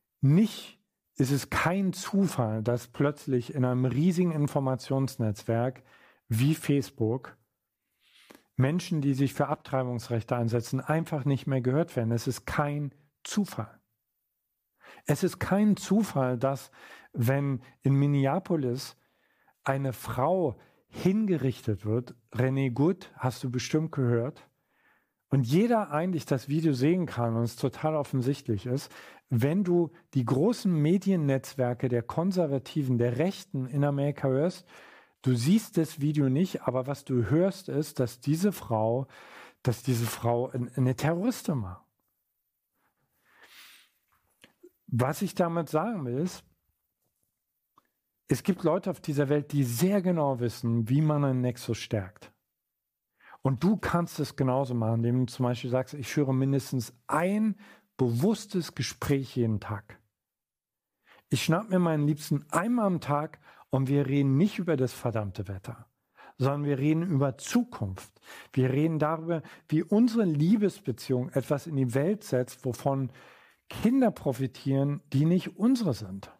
Speaker 2: kein Zufall, dass plötzlich in einem riesigen Informationsnetzwerk wie Facebook Menschen, die sich für Abtreibungsrechte einsetzen, einfach nicht mehr gehört werden. Es ist kein Zufall. Es ist kein Zufall, dass, wenn in Minneapolis eine Frau hingerichtet wird, René Good, hast du bestimmt gehört, und jeder eigentlich das Video sehen kann und es total offensichtlich ist, wenn du die großen Mediennetzwerke der Konservativen, der Rechten in Amerika hörst, du siehst das Video nicht, aber was du hörst ist, dass diese Frau eine Terroristin war. Was ich damit sagen will, ist, Es gibt Leute auf dieser Welt, die sehr genau wissen, wie man einen Nexus stärkt. Und du kannst es genauso machen, indem du zum Beispiel sagst, ich führe mindestens ein bewusstes Gespräch jeden Tag. Ich schnapp mir meinen Liebsten einmal am Tag und wir reden nicht über das verdammte Wetter, sondern wir reden über Zukunft. Wir reden darüber, wie unsere Liebesbeziehung etwas in die Welt setzt, wovon Kinder profitieren, die nicht unsere sind.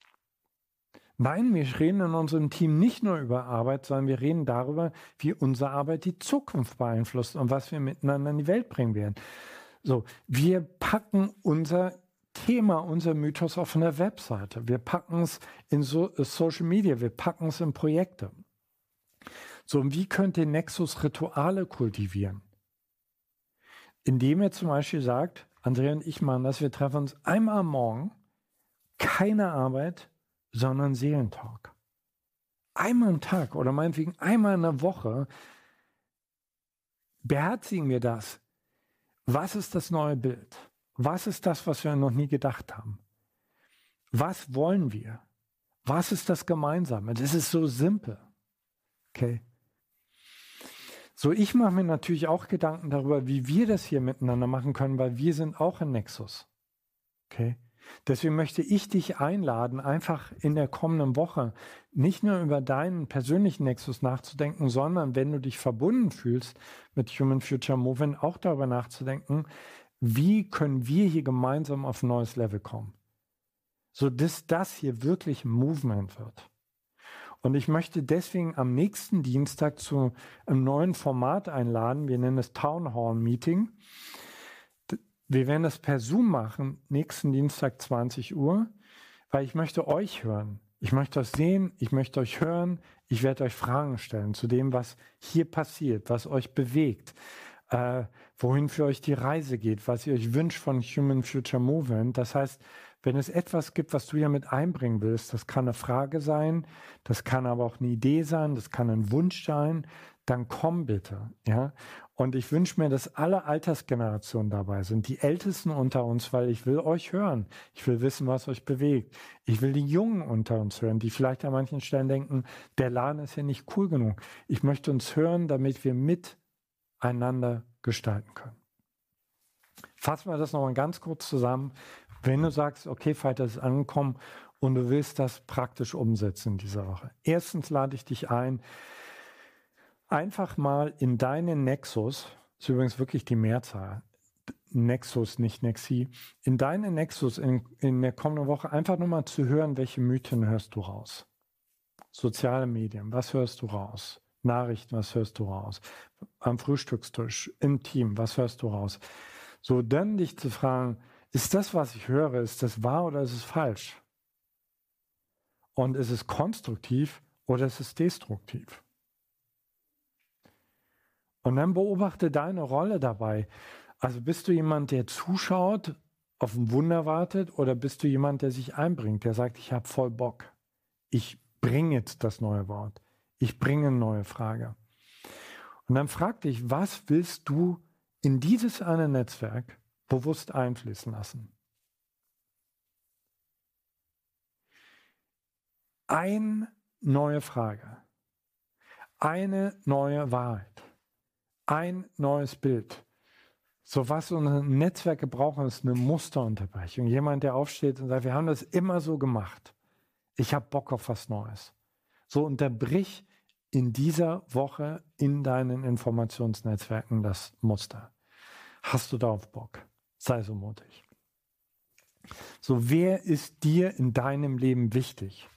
Speaker 2: Nein, wir reden in unserem Team nicht nur über Arbeit, sondern wir reden darüber, wie unsere Arbeit die Zukunft beeinflusst und was wir miteinander in die Welt bringen werden. So, wir packen unser Thema, unser Mythos auf einer Webseite. Wir packen es in Social Media, wir packen es in Projekte. So, und wie könnt ihr Nexus Rituale kultivieren? Indem ihr zum Beispiel sagt, Andrea und ich machen das, wir treffen uns einmal am Morgen, keine Arbeit, sondern Seelentalk. Einmal am Tag oder meinetwegen einmal in der Woche beherzigen wir das. Was ist das neue Bild? Was ist das, was wir noch nie gedacht haben? Was wollen wir? Was ist das Gemeinsame? Das ist so simpel. Okay. So, ich mache mir natürlich auch Gedanken darüber, wie wir das hier miteinander machen können, weil wir sind auch ein Nexus. Okay. Deswegen möchte ich dich einladen, einfach in der kommenden Woche nicht nur über deinen persönlichen Nexus nachzudenken, sondern wenn du dich verbunden fühlst mit Human Future Movement, auch darüber nachzudenken, wie können wir hier gemeinsam auf ein neues Level kommen, sodass das hier wirklich ein Movement wird. Und ich möchte deswegen am nächsten Dienstag zu einem neuen Format einladen. Wir nennen es Town Hall Meeting. Wir werden das per Zoom machen, nächsten Dienstag 20 Uhr, weil ich möchte euch hören. Ich möchte euch sehen, ich möchte euch hören, ich werde euch Fragen stellen zu dem, was hier passiert, was euch bewegt, wohin für euch die Reise geht, was ihr euch wünscht von Human Future Movement. Das heißt, wenn es etwas gibt, was du hier mit einbringen willst, das kann eine Frage sein, das kann aber auch eine Idee sein, das kann ein Wunsch sein, dann komm bitte, ja. Und ich wünsche mir, dass alle Altersgenerationen dabei sind, die Ältesten unter uns, weil ich will euch hören. Ich will wissen, was euch bewegt. Ich will die Jungen unter uns hören, die vielleicht an manchen Stellen denken, der Laden ist ja nicht cool genug. Ich möchte uns hören, damit wir miteinander gestalten können. Fassen wir das nochmal ganz kurz zusammen. Wenn du sagst, okay, Fighter ist angekommen und du willst das praktisch umsetzen in dieser Woche. Erstens lade ich dich ein, einfach mal in deinen Nexus, ist übrigens wirklich die Mehrzahl, Nexus, nicht Nexi, in deinen Nexus in der kommenden Woche einfach nur mal zu hören, welche Mythen hörst du raus. Soziale Medien, was hörst du raus? Nachrichten, was hörst du raus? Am Frühstückstisch, im Team, was hörst du raus? So, dann dich zu fragen, ist das, was ich höre, ist das wahr oder ist es falsch? Und ist es konstruktiv oder ist es destruktiv? Und dann beobachte deine Rolle dabei. Also bist du jemand, der zuschaut, auf ein Wunder wartet, oder bist du jemand, der sich einbringt, der sagt, ich habe voll Bock. Ich bringe jetzt das neue Wort. Ich bringe eine neue Frage. Und dann frag dich, was willst du in dieses eine Netzwerk bewusst einfließen lassen? Eine neue Frage. Eine neue Wahrheit. Ein neues Bild. So, was unsere Netzwerke brauchen, ist eine Musterunterbrechung. Jemand, der aufsteht und sagt, wir haben das immer so gemacht. Ich habe Bock auf was Neues. So, unterbrich in dieser Woche in deinen Informationsnetzwerken das Muster. Hast du darauf Bock? Sei so mutig. So, wer ist dir in deinem Leben wichtig?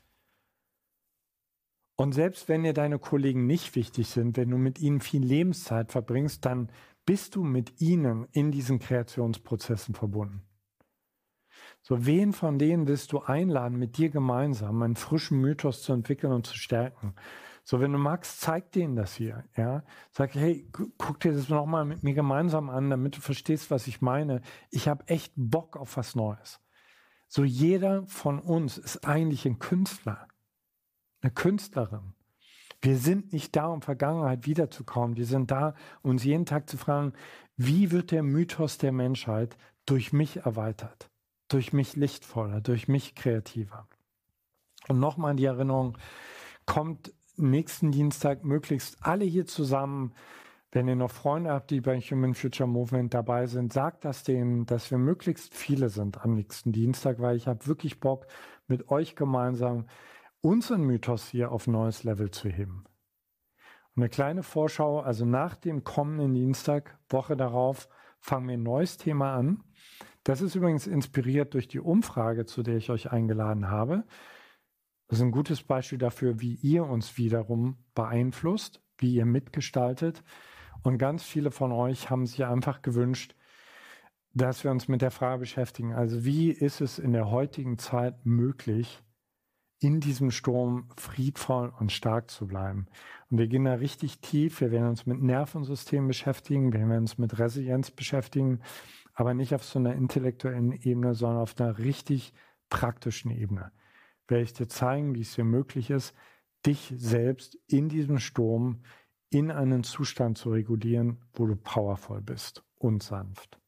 Speaker 2: Und selbst wenn dir deine Kollegen nicht wichtig sind, wenn du mit ihnen viel Lebenszeit verbringst, dann bist du mit ihnen in diesen Kreationsprozessen verbunden. So, wen von denen willst du einladen, mit dir gemeinsam einen frischen Mythos zu entwickeln und zu stärken? So, wenn du magst, zeig denen das hier. Ja? Sag, hey, guck dir das nochmal mit mir gemeinsam an, damit du verstehst, was ich meine. Ich habe echt Bock auf was Neues. So, jeder von uns ist eigentlich ein Künstler. Eine Künstlerin. Wir sind nicht da, um Vergangenheit wiederzukommen. Wir sind da, uns jeden Tag zu fragen, wie wird der Mythos der Menschheit durch mich erweitert, durch mich lichtvoller, durch mich kreativer. Und nochmal die Erinnerung, kommt nächsten Dienstag möglichst alle hier zusammen. Wenn ihr noch Freunde habt, die bei Human Future Movement dabei sind, sagt das denen, dass wir möglichst viele sind am nächsten Dienstag, weil ich habe wirklich Bock, mit euch gemeinsam unseren Mythos hier auf ein neues Level zu heben. Und eine kleine Vorschau, also nach dem kommenden Dienstag, Woche darauf, fangen wir ein neues Thema an. Das ist übrigens inspiriert durch die Umfrage, zu der ich euch eingeladen habe. Das ist ein gutes Beispiel dafür, wie ihr uns wiederum beeinflusst, wie ihr mitgestaltet. Und ganz viele von euch haben sich einfach gewünscht, dass wir uns mit der Frage beschäftigen, also wie ist es in der heutigen Zeit möglich, in diesem Sturm friedvoll und stark zu bleiben. Und wir gehen da richtig tief, wir werden uns mit Nervensystemen beschäftigen, wir werden uns mit Resilienz beschäftigen, aber nicht auf so einer intellektuellen Ebene, sondern auf einer richtig praktischen Ebene. Werde ich dir zeigen, wie es dir möglich ist, dich selbst in diesem Sturm in einen Zustand zu regulieren, wo du powervoll bist und sanft.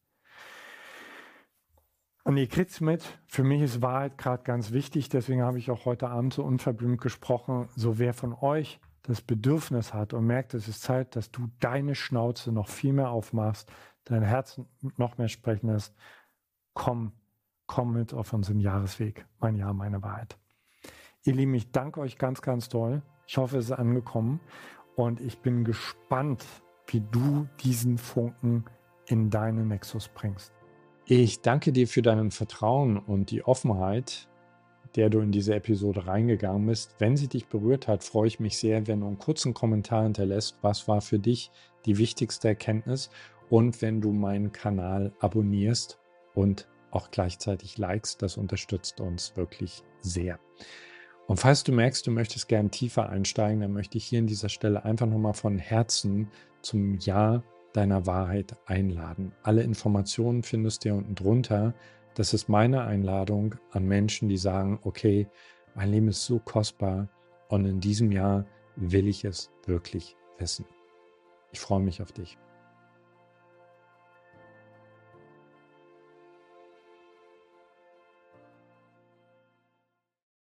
Speaker 2: Und ihr kriegt's mit, für mich ist Wahrheit gerade ganz wichtig, deswegen habe ich auch heute Abend so unverblümt gesprochen, so wer von euch das Bedürfnis hat und merkt, es ist Zeit, dass du deine Schnauze noch viel mehr aufmachst, dein Herz noch mehr sprechen lässt, komm mit auf unseren Jahresweg, mein Jahr, meine Wahrheit. Ihr Lieben, ich danke euch ganz, ganz doll. Ich hoffe, es ist angekommen und ich bin gespannt, wie du diesen Funken in deinen Nexus bringst.
Speaker 1: Ich danke dir für dein Vertrauen und die Offenheit, der du in diese Episode reingegangen bist. Wenn sie dich berührt hat, freue ich mich sehr, wenn du einen kurzen Kommentar hinterlässt. Was war für dich die wichtigste Erkenntnis? Und wenn du meinen Kanal abonnierst und auch gleichzeitig likest, das unterstützt uns wirklich sehr. Und falls du merkst, du möchtest gern tiefer einsteigen, dann möchte ich hier an dieser Stelle einfach nochmal von Herzen zum Jahr deiner Wahrheit einladen. Alle Informationen findest du hier unten drunter. Das ist meine Einladung an Menschen, die sagen, okay, mein Leben ist so kostbar und in diesem Jahr will ich es wirklich wissen. Ich freue mich auf dich.